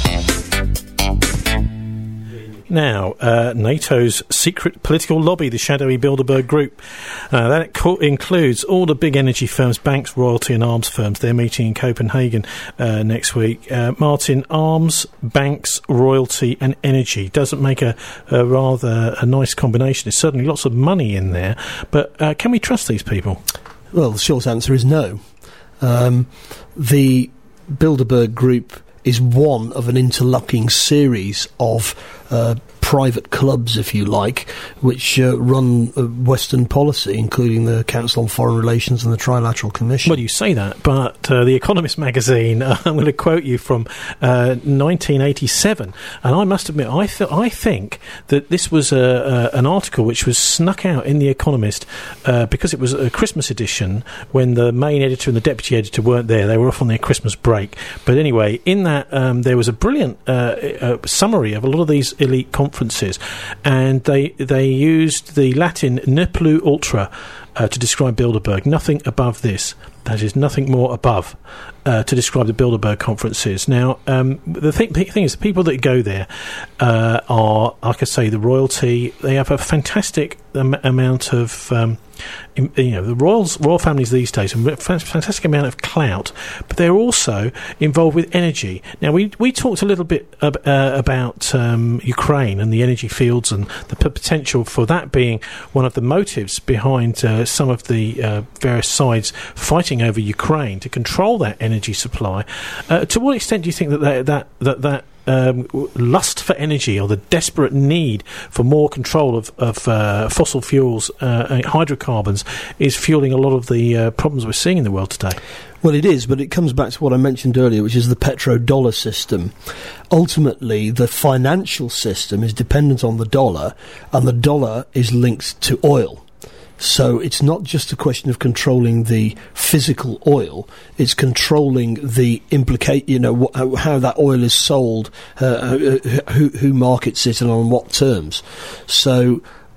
Speaker 8: Now, uh, NATO's secret political lobby, the shadowy Bilderberg Group. Uh, that co- includes all the big energy firms, banks, royalty and arms firms. They're meeting in Copenhagen uh, next week. Uh, Martin, arms, banks, royalty and energy doesn't make a, a rather a nice combination. There's certainly lots of money in there. But uh, can we trust these people?
Speaker 9: Well, the short answer is no. Um, the Bilderberg Group is one of an interlocking series of uh, private clubs, if you like, which uh, run uh, Western policy, including the Council on Foreign Relations and the Trilateral Commission.
Speaker 8: Well, you say that, but uh, The Economist magazine, uh, I'm going to quote you from uh, nineteen eighty-seven, and I must admit, I, th- I think that this was a, a, an article which was snuck out in The Economist uh, because it was a Christmas edition when the main editor and the deputy editor weren't there. They were off on their Christmas break. But anyway, in that um, there was a brilliant uh, uh, summary of a lot of these elite conferences, and they they used the Latin ne plus ultra uh, to describe Bilderberg. Nothing above this. That is, nothing more above uh, to describe the Bilderberg conferences. Now, um, the thing, the thing is, the people that go there uh, are, like I say, the royalty. They have a fantastic um, amount of, um, in, you know, the royals, royal families these days, a fantastic amount of clout, but they're also involved with energy. Now, we we talked a little bit ab- uh, about um, Ukraine and the energy fields and the p- potential for that being one of the motives behind uh, some of the uh, various sides fighting over Ukraine to control that energy supply. Uh, to what extent do you think that that that that, that um, lust for energy, or the desperate need for more control of, of uh, fossil fuels, uh, hydrocarbons, is fueling a lot of the uh, problems we're seeing in the world today?
Speaker 9: Well, it is, but it comes back to what I mentioned earlier, which is the petrodollar system. Ultimately, the financial system is dependent on the dollar, and the dollar is linked to oil. So it's not just a question of controlling the physical oil; it's controlling the implicate, you know, wh- how that oil is sold, uh, who, who markets it, and on what terms. So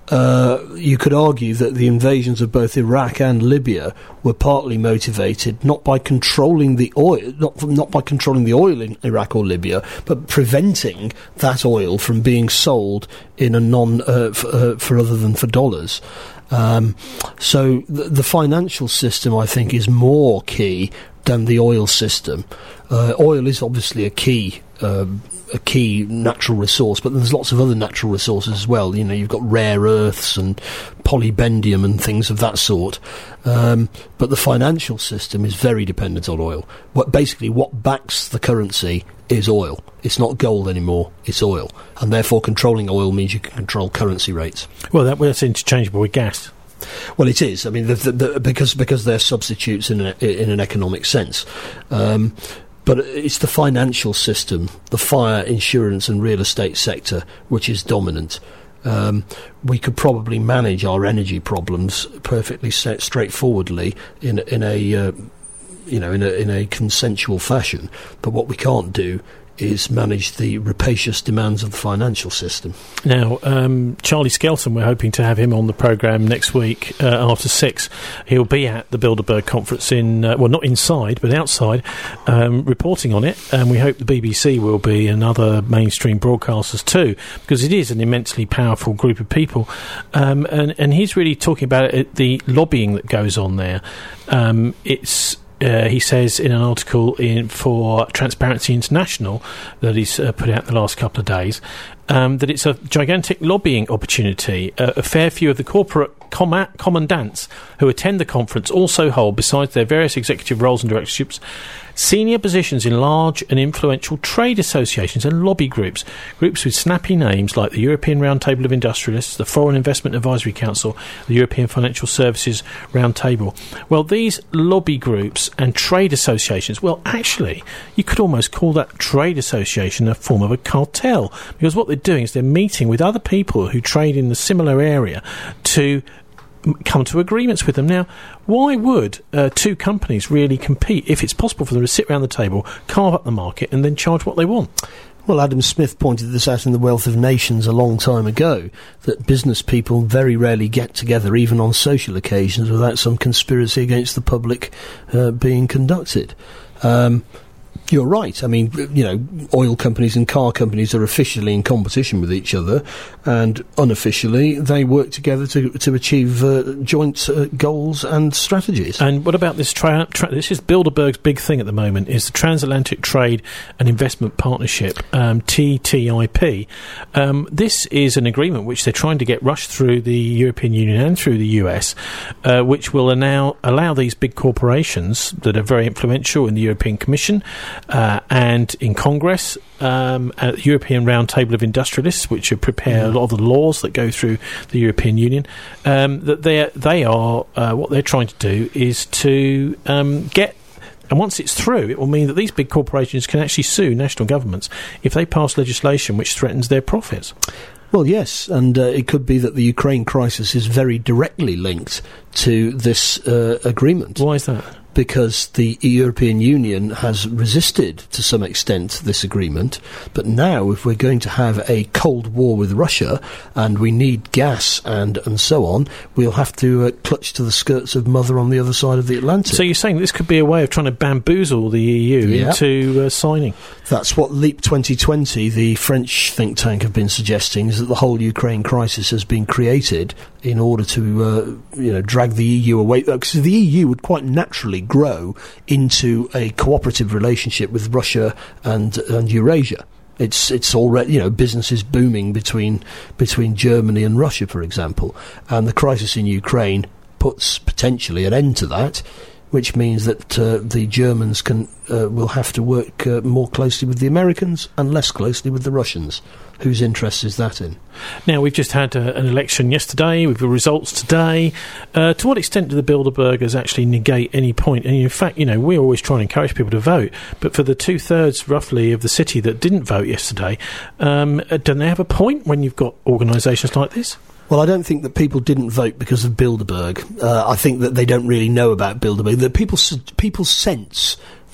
Speaker 9: Uh, you could argue that the invasions of both Iraq and Libya were partly motivated not by controlling the oil, not from, not by controlling the oil in Iraq or Libya, but preventing that oil from being sold in a non uh, f- uh, for other than for dollars. Um, so th- the financial system, I think, is more key than the oil system. Uh, oil is obviously a key. Uh, a key natural resource, but there's lots of other natural resources as well. You know, you've got rare earths and polybendium and things of that sort. Um, but the financial system is very dependent on oil. What basically what backs the currency is oil. It's not gold anymore, it's oil. And therefore controlling oil means you can control currency rates.
Speaker 8: Well, that, well that's interchangeable with gas.
Speaker 9: Well, it is. I mean, the, the, the, because because they're substitutes in, a, in an economic sense. Um, But it's the financial system, the fire, insurance and real estate sector, which is dominant. Um, we could probably manage our energy problems perfectly set straightforwardly in in a uh, you know in a in a consensual fashion. But what we can't do is manage the rapacious demands of the financial system.
Speaker 8: Now, um, Charlie Skelton, we're hoping to have him on the programme next week uh, after six. He'll be at the Bilderberg conference in, uh, well, not inside, but outside, um, reporting on it, and we hope the B B C will be, and other mainstream broadcasters too, because it is an immensely powerful group of people, um, and, and he's really talking about it, the lobbying that goes on there. Um, it's Uh, he says in an article in for Transparency International that he's uh, put out the last couple of days um, that it's a gigantic lobbying opportunity. Uh, a fair few of the corporate com- commandants who attend the conference also hold, besides their various executive roles and directorships, senior positions in large and influential trade associations and lobby groups, groups with snappy names like the European Roundtable of Industrialists, the Foreign Investment Advisory Council, the European Financial Services Roundtable. Well, these lobby groups and trade associations, well, actually, you could almost call that trade association a form of a cartel, because what they're doing is they're meeting with other people who trade in the similar area to come to agreements with them. Now, why would uh, two companies really compete if it's possible for them to sit around the table, carve up the market, and then charge what they want?
Speaker 9: Well, Adam Smith pointed this out in The Wealth of Nations a long time ago, that business people very rarely get together, even on social occasions, without some conspiracy against the public uh, being conducted. Um, You're right. I mean, you know, oil companies and car companies are officially in competition with each other, and unofficially they work together to to achieve uh, joint uh, goals and strategies.
Speaker 8: And what about this? Tra- tra- this is Bilderberg's big thing at the moment, is the Transatlantic Trade and Investment Partnership, um, T T I P. Um, this is an agreement which they're trying to get rushed through the European Union and through the U S, uh, which will now allow these big corporations that are very influential in the European Commission Uh, and in Congress, um, at the European Roundtable of Industrialists, which prepare mm. a lot of the laws that go through the European Union, um, that they they are uh, what they're trying to do is to um, get. And once it's through, it will mean that these big corporations can actually sue national governments if they pass legislation which threatens their profits.
Speaker 9: Well, yes, and uh, it could be that the Ukraine crisis is very directly linked to this uh, agreement.
Speaker 8: Why is that?
Speaker 9: Because the European Union has resisted, to some extent, this agreement. But now, if we're going to have a Cold War with Russia, and we need gas and, and so on, we'll have to uh, clutch to the skirts of Mother on the other side of the Atlantic.
Speaker 8: So you're saying this could be a way of trying to bamboozle the E U yeah. into uh, signing?
Speaker 9: That's what Leap twenty twenty, the French think tank, have been suggesting, is that the whole Ukraine crisis has been created in order to, uh, you know, drag the E U away. Because the E U would quite naturally grow into a cooperative relationship with Russia and and Eurasia. It's it's already, you know, business is booming between between Germany and Russia, for example, and the crisis in Ukraine puts potentially an end to that, which means that uh, the Germans can uh, will have to work uh, more closely with the Americans and less closely with the Russians. Whose interest is that in?
Speaker 8: Now, we've just had uh, an election yesterday, with the results today. Uh, to what extent do the Bilderbergers actually negate any point? And in fact, you know, we always try and encourage people to vote, but for the two-thirds, roughly, of the city that didn't vote yesterday, um, don't they have a point when you've got organisations like this?
Speaker 9: Well, I don't think that people didn't vote because of Bilderberg. Uh, I think that they don't really know about Bilderberg. That people people sense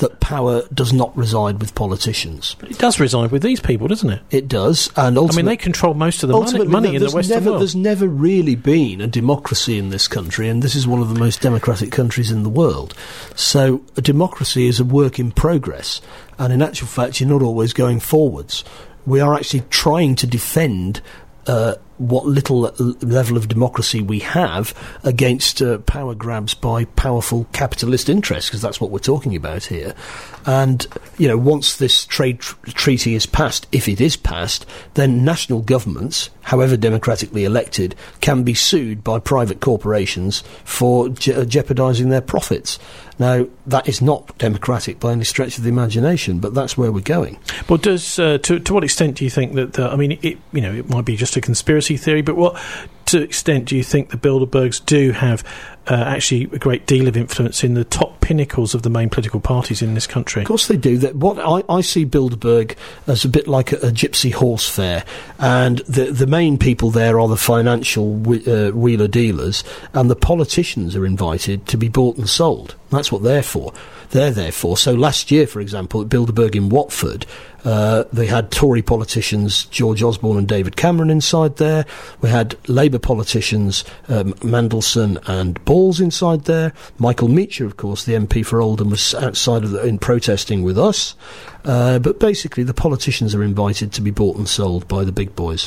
Speaker 9: that power does not reside with politicians.
Speaker 8: But it does reside with these people, doesn't it?
Speaker 9: It does, and ultimately...
Speaker 8: I mean, they control most of the money, money in the Western
Speaker 9: never,
Speaker 8: world.
Speaker 9: There's never really been a democracy in this country, and this is one of the most democratic countries in the world. So a democracy is a work in progress, and in actual fact, you're not always going forwards. We are actually trying to defend uh, what little l- level of democracy we have against uh, power grabs by powerful capitalist interests, because that's what we're talking about here. And, you know, once this trade tr- treaty is passed, if it is passed, then national governments, however democratically elected, can be sued by private corporations for je- jeopardising their profits. Now, that is not democratic by any stretch of the imagination, but that's where we're going.
Speaker 8: Well, does uh, to to what extent do you think that? Uh, I mean, it you know, it might be just a conspiracy theory, but what to extent do you think the Bilderbergs do have uh, actually a great deal of influence in the top pinnacles of the main political parties in this country?
Speaker 9: Of course they do. That what I, I see Bilderberg as a bit like a, a gypsy horse fair, and the the main people there are the financial whe- uh, wheeler dealers, and the politicians are invited to be bought and sold. That's what they're for. They're there for. So last year, for example, at Bilderberg in Watford, uh, they had Tory politicians George Osborne and David Cameron inside there. We had Labour politicians um, Mandelson and Balls inside there. Michael Meacher, of course, the M P for Oldham, was outside of the, in protesting with us. Uh, but basically, the politicians are invited to be bought and sold by the big boys.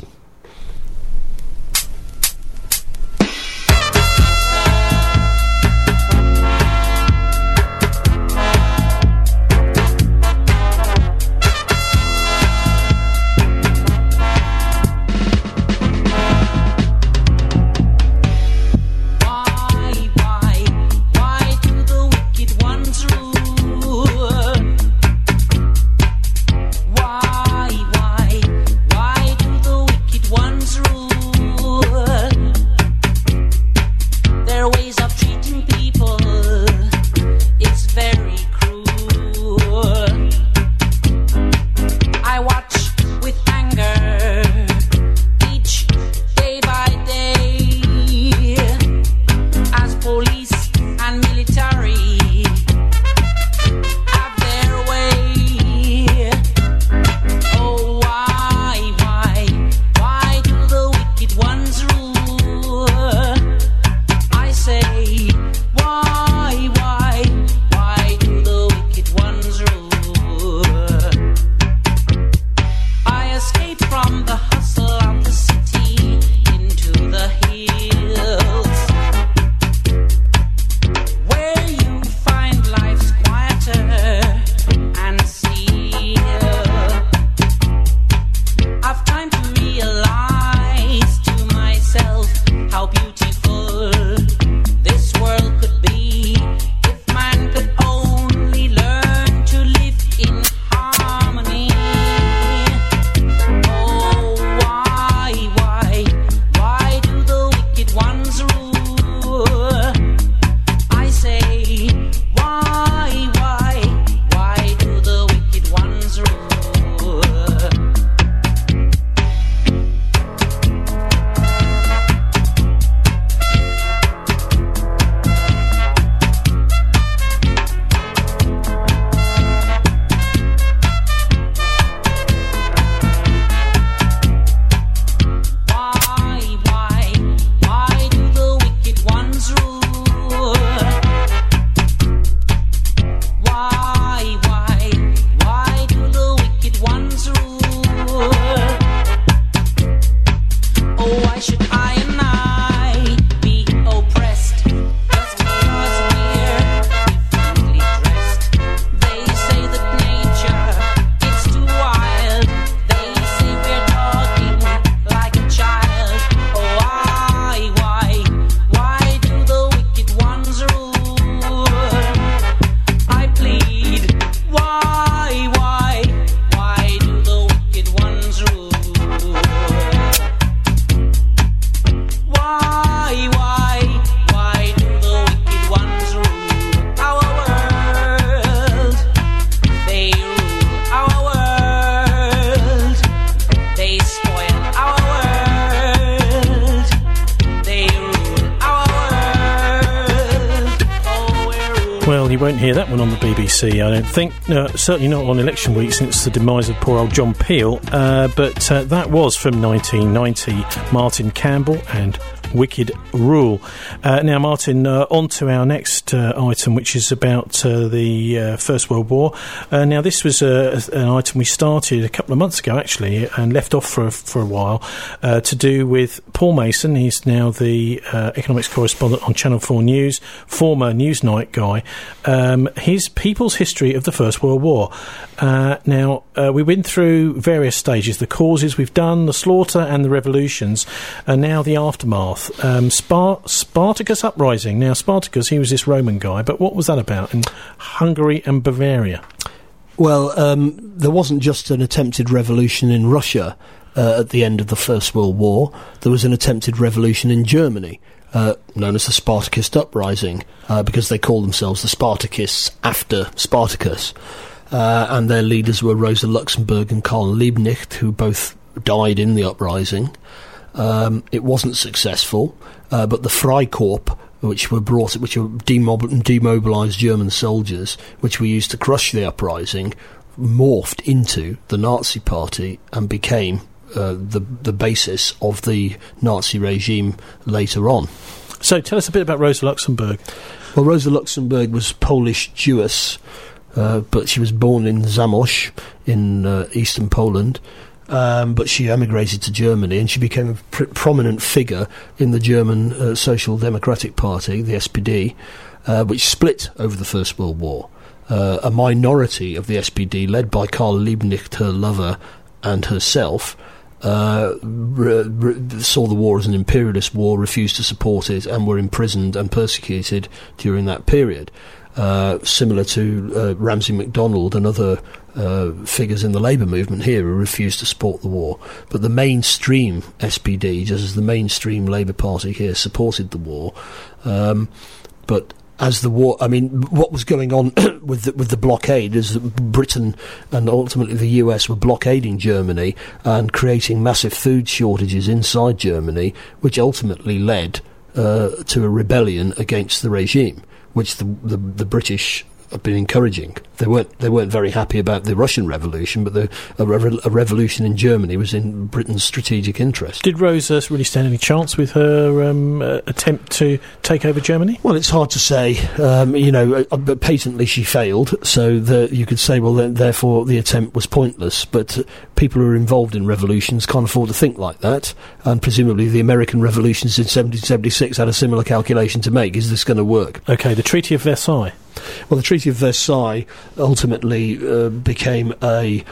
Speaker 8: you won't hear that one on the B B C, I don't think. No, certainly not on election week since the demise of poor old John Peel. Uh, but uh, that was from nineteen ninety, Martin Campbell and Wicked Rule. Uh, now, Martin, uh, on to our next uh, item, which is about uh, the uh, First World War. Uh, now, this was uh, an item we started a couple of months ago, actually, and left off for a, for a while, uh, to do with Paul Mason. He's now the uh, economics correspondent on Channel four News, former Newsnight guy. Um, his People's History of the First World War. Uh, now, uh, we went through various stages, the causes we've done, the slaughter and the revolutions, and now the aftermath. Um, Spar- Spartacus Uprising. Now, Spartacus, he was this Roman guy, but what was that about in Hungary and Bavaria?
Speaker 9: Well, um, there wasn't just an attempted revolution in Russia uh, at the end of the First World War. There was an attempted revolution in Germany, uh, known as the Spartacist Uprising, uh, because they called themselves the Spartakists after Spartacus. Uh, and their leaders were Rosa Luxemburg and Karl Liebknecht, who both died in the uprising. Um, it wasn't successful, uh, but the Freikorps, which were brought, which were demob- demobilised German soldiers, which were used to crush the uprising, morphed into the Nazi Party and became uh, the the basis of the Nazi regime later on.
Speaker 8: So, tell us a bit about Rosa Luxemburg.
Speaker 9: Well, Rosa Luxemburg was Polish Jewess, uh, but she was born in Zamość in uh, eastern Poland. Um, but she emigrated to Germany and she became a pr- prominent figure in the German uh, Social Democratic Party, the S P D, uh, which split over the First World War. Uh, a minority of the S P D, led by Karl Liebknecht, her lover, and herself, uh, re- re- saw the war as an imperialist war, refused to support it, and were imprisoned and persecuted during that period. Uh, similar to uh, Ramsay MacDonald and other uh, figures in the labour movement here who refused to support the war. But the mainstream S P D, just as the mainstream Labour Party here, supported the war. Um, but as the war, I mean, what was going on with the, with the blockade is that Britain and ultimately the U S were blockading Germany and creating massive food shortages inside Germany, which ultimately led uh, to a rebellion against the regime, which the, the the British have been encouraging. They weren't they weren't very happy about the Russian Revolution, but the, a, re- a revolution in Germany was in Britain's strategic interest.
Speaker 8: Did Rosa really stand any chance with her um, uh, attempt to take over Germany?
Speaker 9: Well, it's hard to say. Um, you know, uh, but patently she failed, so the, you could say, well, then, therefore the attempt was pointless. But uh, people who are involved in revolutions can't afford to think like that, and presumably the American revolutions in seventeen seventy-six had a similar calculation to make. Is this going to work?
Speaker 8: OK, the Treaty of Versailles.
Speaker 9: Well, the Treaty of Versailles ultimately uh, became a,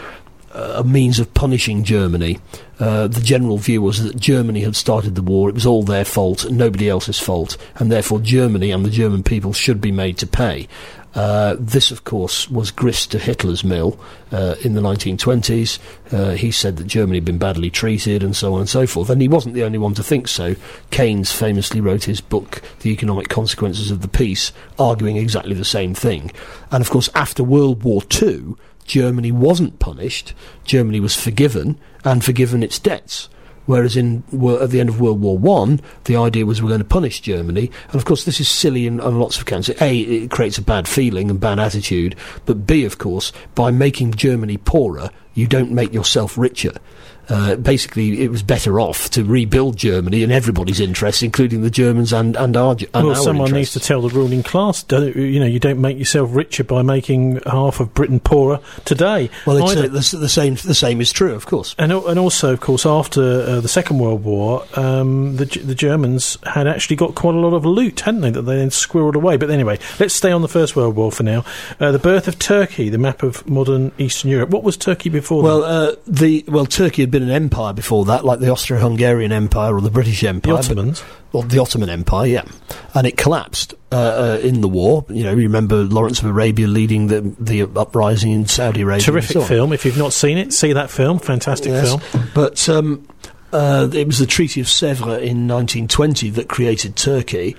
Speaker 9: a means of punishing Germany. Uh, the general view was that Germany had started the war, it was all their fault, nobody else's fault, and therefore Germany and the German people should be made to pay. Uh, this, of course, was grist to Hitler's mill uh, in the nineteen twenties. Uh, he said that Germany had been badly treated and so on and so forth. And he wasn't the only one to think so. Keynes famously wrote his book, The Economic Consequences of the Peace, arguing exactly the same thing. And, of course, after World War Two, Germany wasn't punished. Germany was forgiven and forgiven its debts. Whereas in at the end of World War One, the idea was we're going to punish Germany, and of course this is silly in, on lots of counts. A, it creates a bad feeling and bad attitude, but B, of course, by making Germany poorer, you don't make yourself richer. Uh, basically, it was better off to rebuild Germany in everybody's interests, including the Germans and, and our and
Speaker 8: Well,
Speaker 9: our
Speaker 8: someone
Speaker 9: interests.
Speaker 8: needs to tell the ruling class, don't, you know, you don't make yourself richer by making half of Britain poorer today.
Speaker 9: Well, it's, uh, the, the same the same is true, of course.
Speaker 8: And, and also, of course, after uh, the Second World War, um, the, the Germans had actually got quite a lot of loot, hadn't they, that they then squirreled away. But anyway, let's stay on the First World War for now. Uh, the birth of Turkey, the map of modern Eastern Europe. What was Turkey before
Speaker 9: Well,
Speaker 8: that?
Speaker 9: uh, the well, Turkey had been an empire before that, like the Austro-Hungarian Empire or the British Empire.
Speaker 8: The Ottomans?
Speaker 9: But, well, the Ottoman Empire, yeah. And it collapsed uh, uh, in the war. You know, you remember Lawrence of Arabia leading the the uprising in Saudi Arabia.
Speaker 8: Terrific
Speaker 9: and so
Speaker 8: film. If you've not seen it, see that film. Fantastic
Speaker 9: yes.
Speaker 8: film.
Speaker 9: But um, uh, it was the Treaty of Sèvres in nineteen twenty that created Turkey.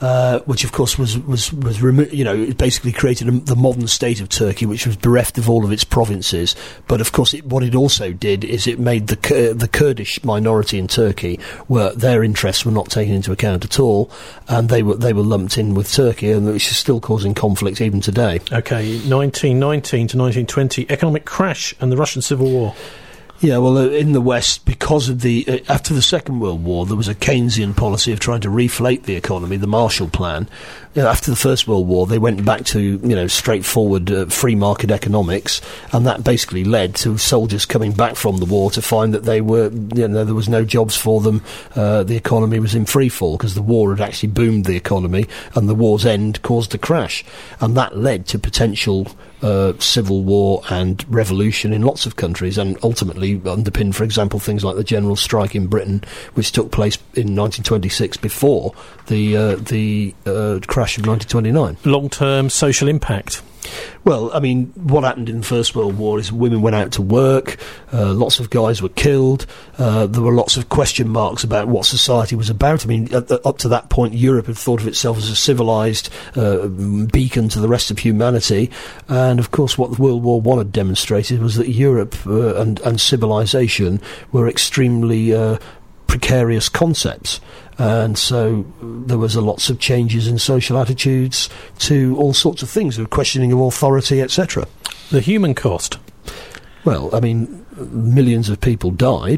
Speaker 9: uh, which of course was was was remo- you know it basically created a, the modern state of Turkey, which was bereft of all of its provinces. But of course, it, what it also did is it made the Kur- the Kurdish minority in Turkey, where their interests were not taken into account at all, and they were they were lumped in with Turkey, and which is still causing conflict even today.
Speaker 8: Okay, nineteen nineteen to nineteen twenty, economic crash and the Russian Civil War.
Speaker 9: Yeah, well, uh, in the West, because of the uh, after the Second World War, there was a Keynesian policy of trying to reflate the economy, the Marshall Plan. You know, after the First World War, they went back to you know straightforward uh, free market economics, and that basically led to soldiers coming back from the war to find that they were you know there was no jobs for them. Uh, the economy was in free fall because the war had actually boomed the economy, and the war's end caused a crash, and that led to potential Uh, civil war and revolution in lots of countries, and ultimately underpinned, for example, things like the general strike in Britain, which took place in nineteen twenty-six before the uh, the uh, crash of nineteen twenty-nine.
Speaker 8: Long-term social impact.
Speaker 9: Well, I mean, what happened in the First World War is women went out to work, uh, lots of guys were killed, uh, there were lots of question marks about what society was about. I mean, at the, up to that point, Europe had thought of itself as a civilised uh, beacon to the rest of humanity, and of course what World War One had demonstrated was that Europe uh, and, and civilisation were extremely uh, precarious concepts. And so there was a lots of changes in social attitudes to all sorts of things, the questioning of authority, et cetera.
Speaker 8: The human cost.
Speaker 9: Well, I mean, millions of people died,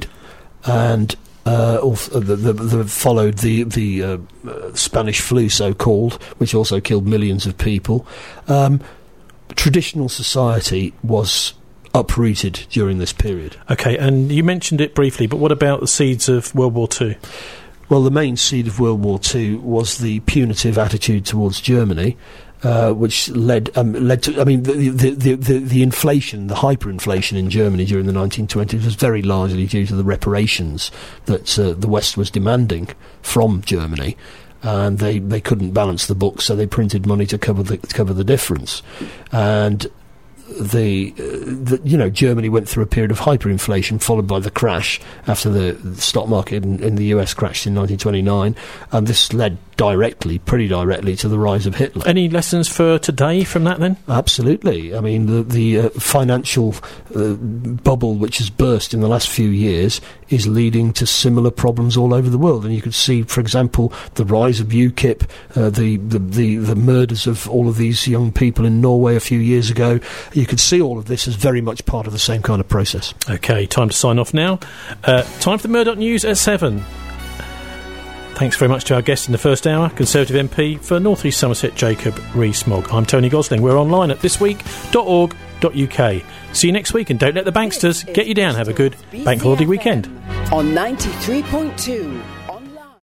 Speaker 9: and uh, the, the, the followed the the uh, Spanish flu, so-called, which also killed millions of people. Um, traditional society was uprooted during this period.
Speaker 8: Okay, and you mentioned it briefly, but what about the seeds of World War Two?
Speaker 9: Well, the main seed of World War Two was the punitive attitude towards Germany, uh, which led um, led to. I mean, the the, the the the inflation, the hyperinflation in Germany during the nineteen twenties was very largely due to the reparations that uh, the West was demanding from Germany, and they, they couldn't balance the books, so they printed money to cover the to cover the difference, and. The, uh, the you know Germany went through a period of hyperinflation followed by the crash after the, the stock market in, in the U S crashed in nineteen twenty-nine, and this led directly, pretty directly, to the rise of Hitler.
Speaker 8: Any lessons for today from that then?
Speaker 9: Absolutely. I mean, the, the uh, financial uh, bubble which has burst in the last few years is leading to similar problems all over the world. And you could see, for example, the rise of UKIP, uh, the, the, the, the murders of all of these young people in Norway a few years ago. You could see all of this as very much part of the same kind of process.
Speaker 8: OK, time to sign off now. Uh, time for the Murdoch News at seven. Thanks very much to our guest in the first hour, Conservative M P for North East Somerset, Jacob Rees-Mogg. I'm Tony Gosling. We're online at this week dot org dot U K. See you next week, and don't let the banksters get you down. Have a good bank holiday weekend.
Speaker 5: On ninety-three point two.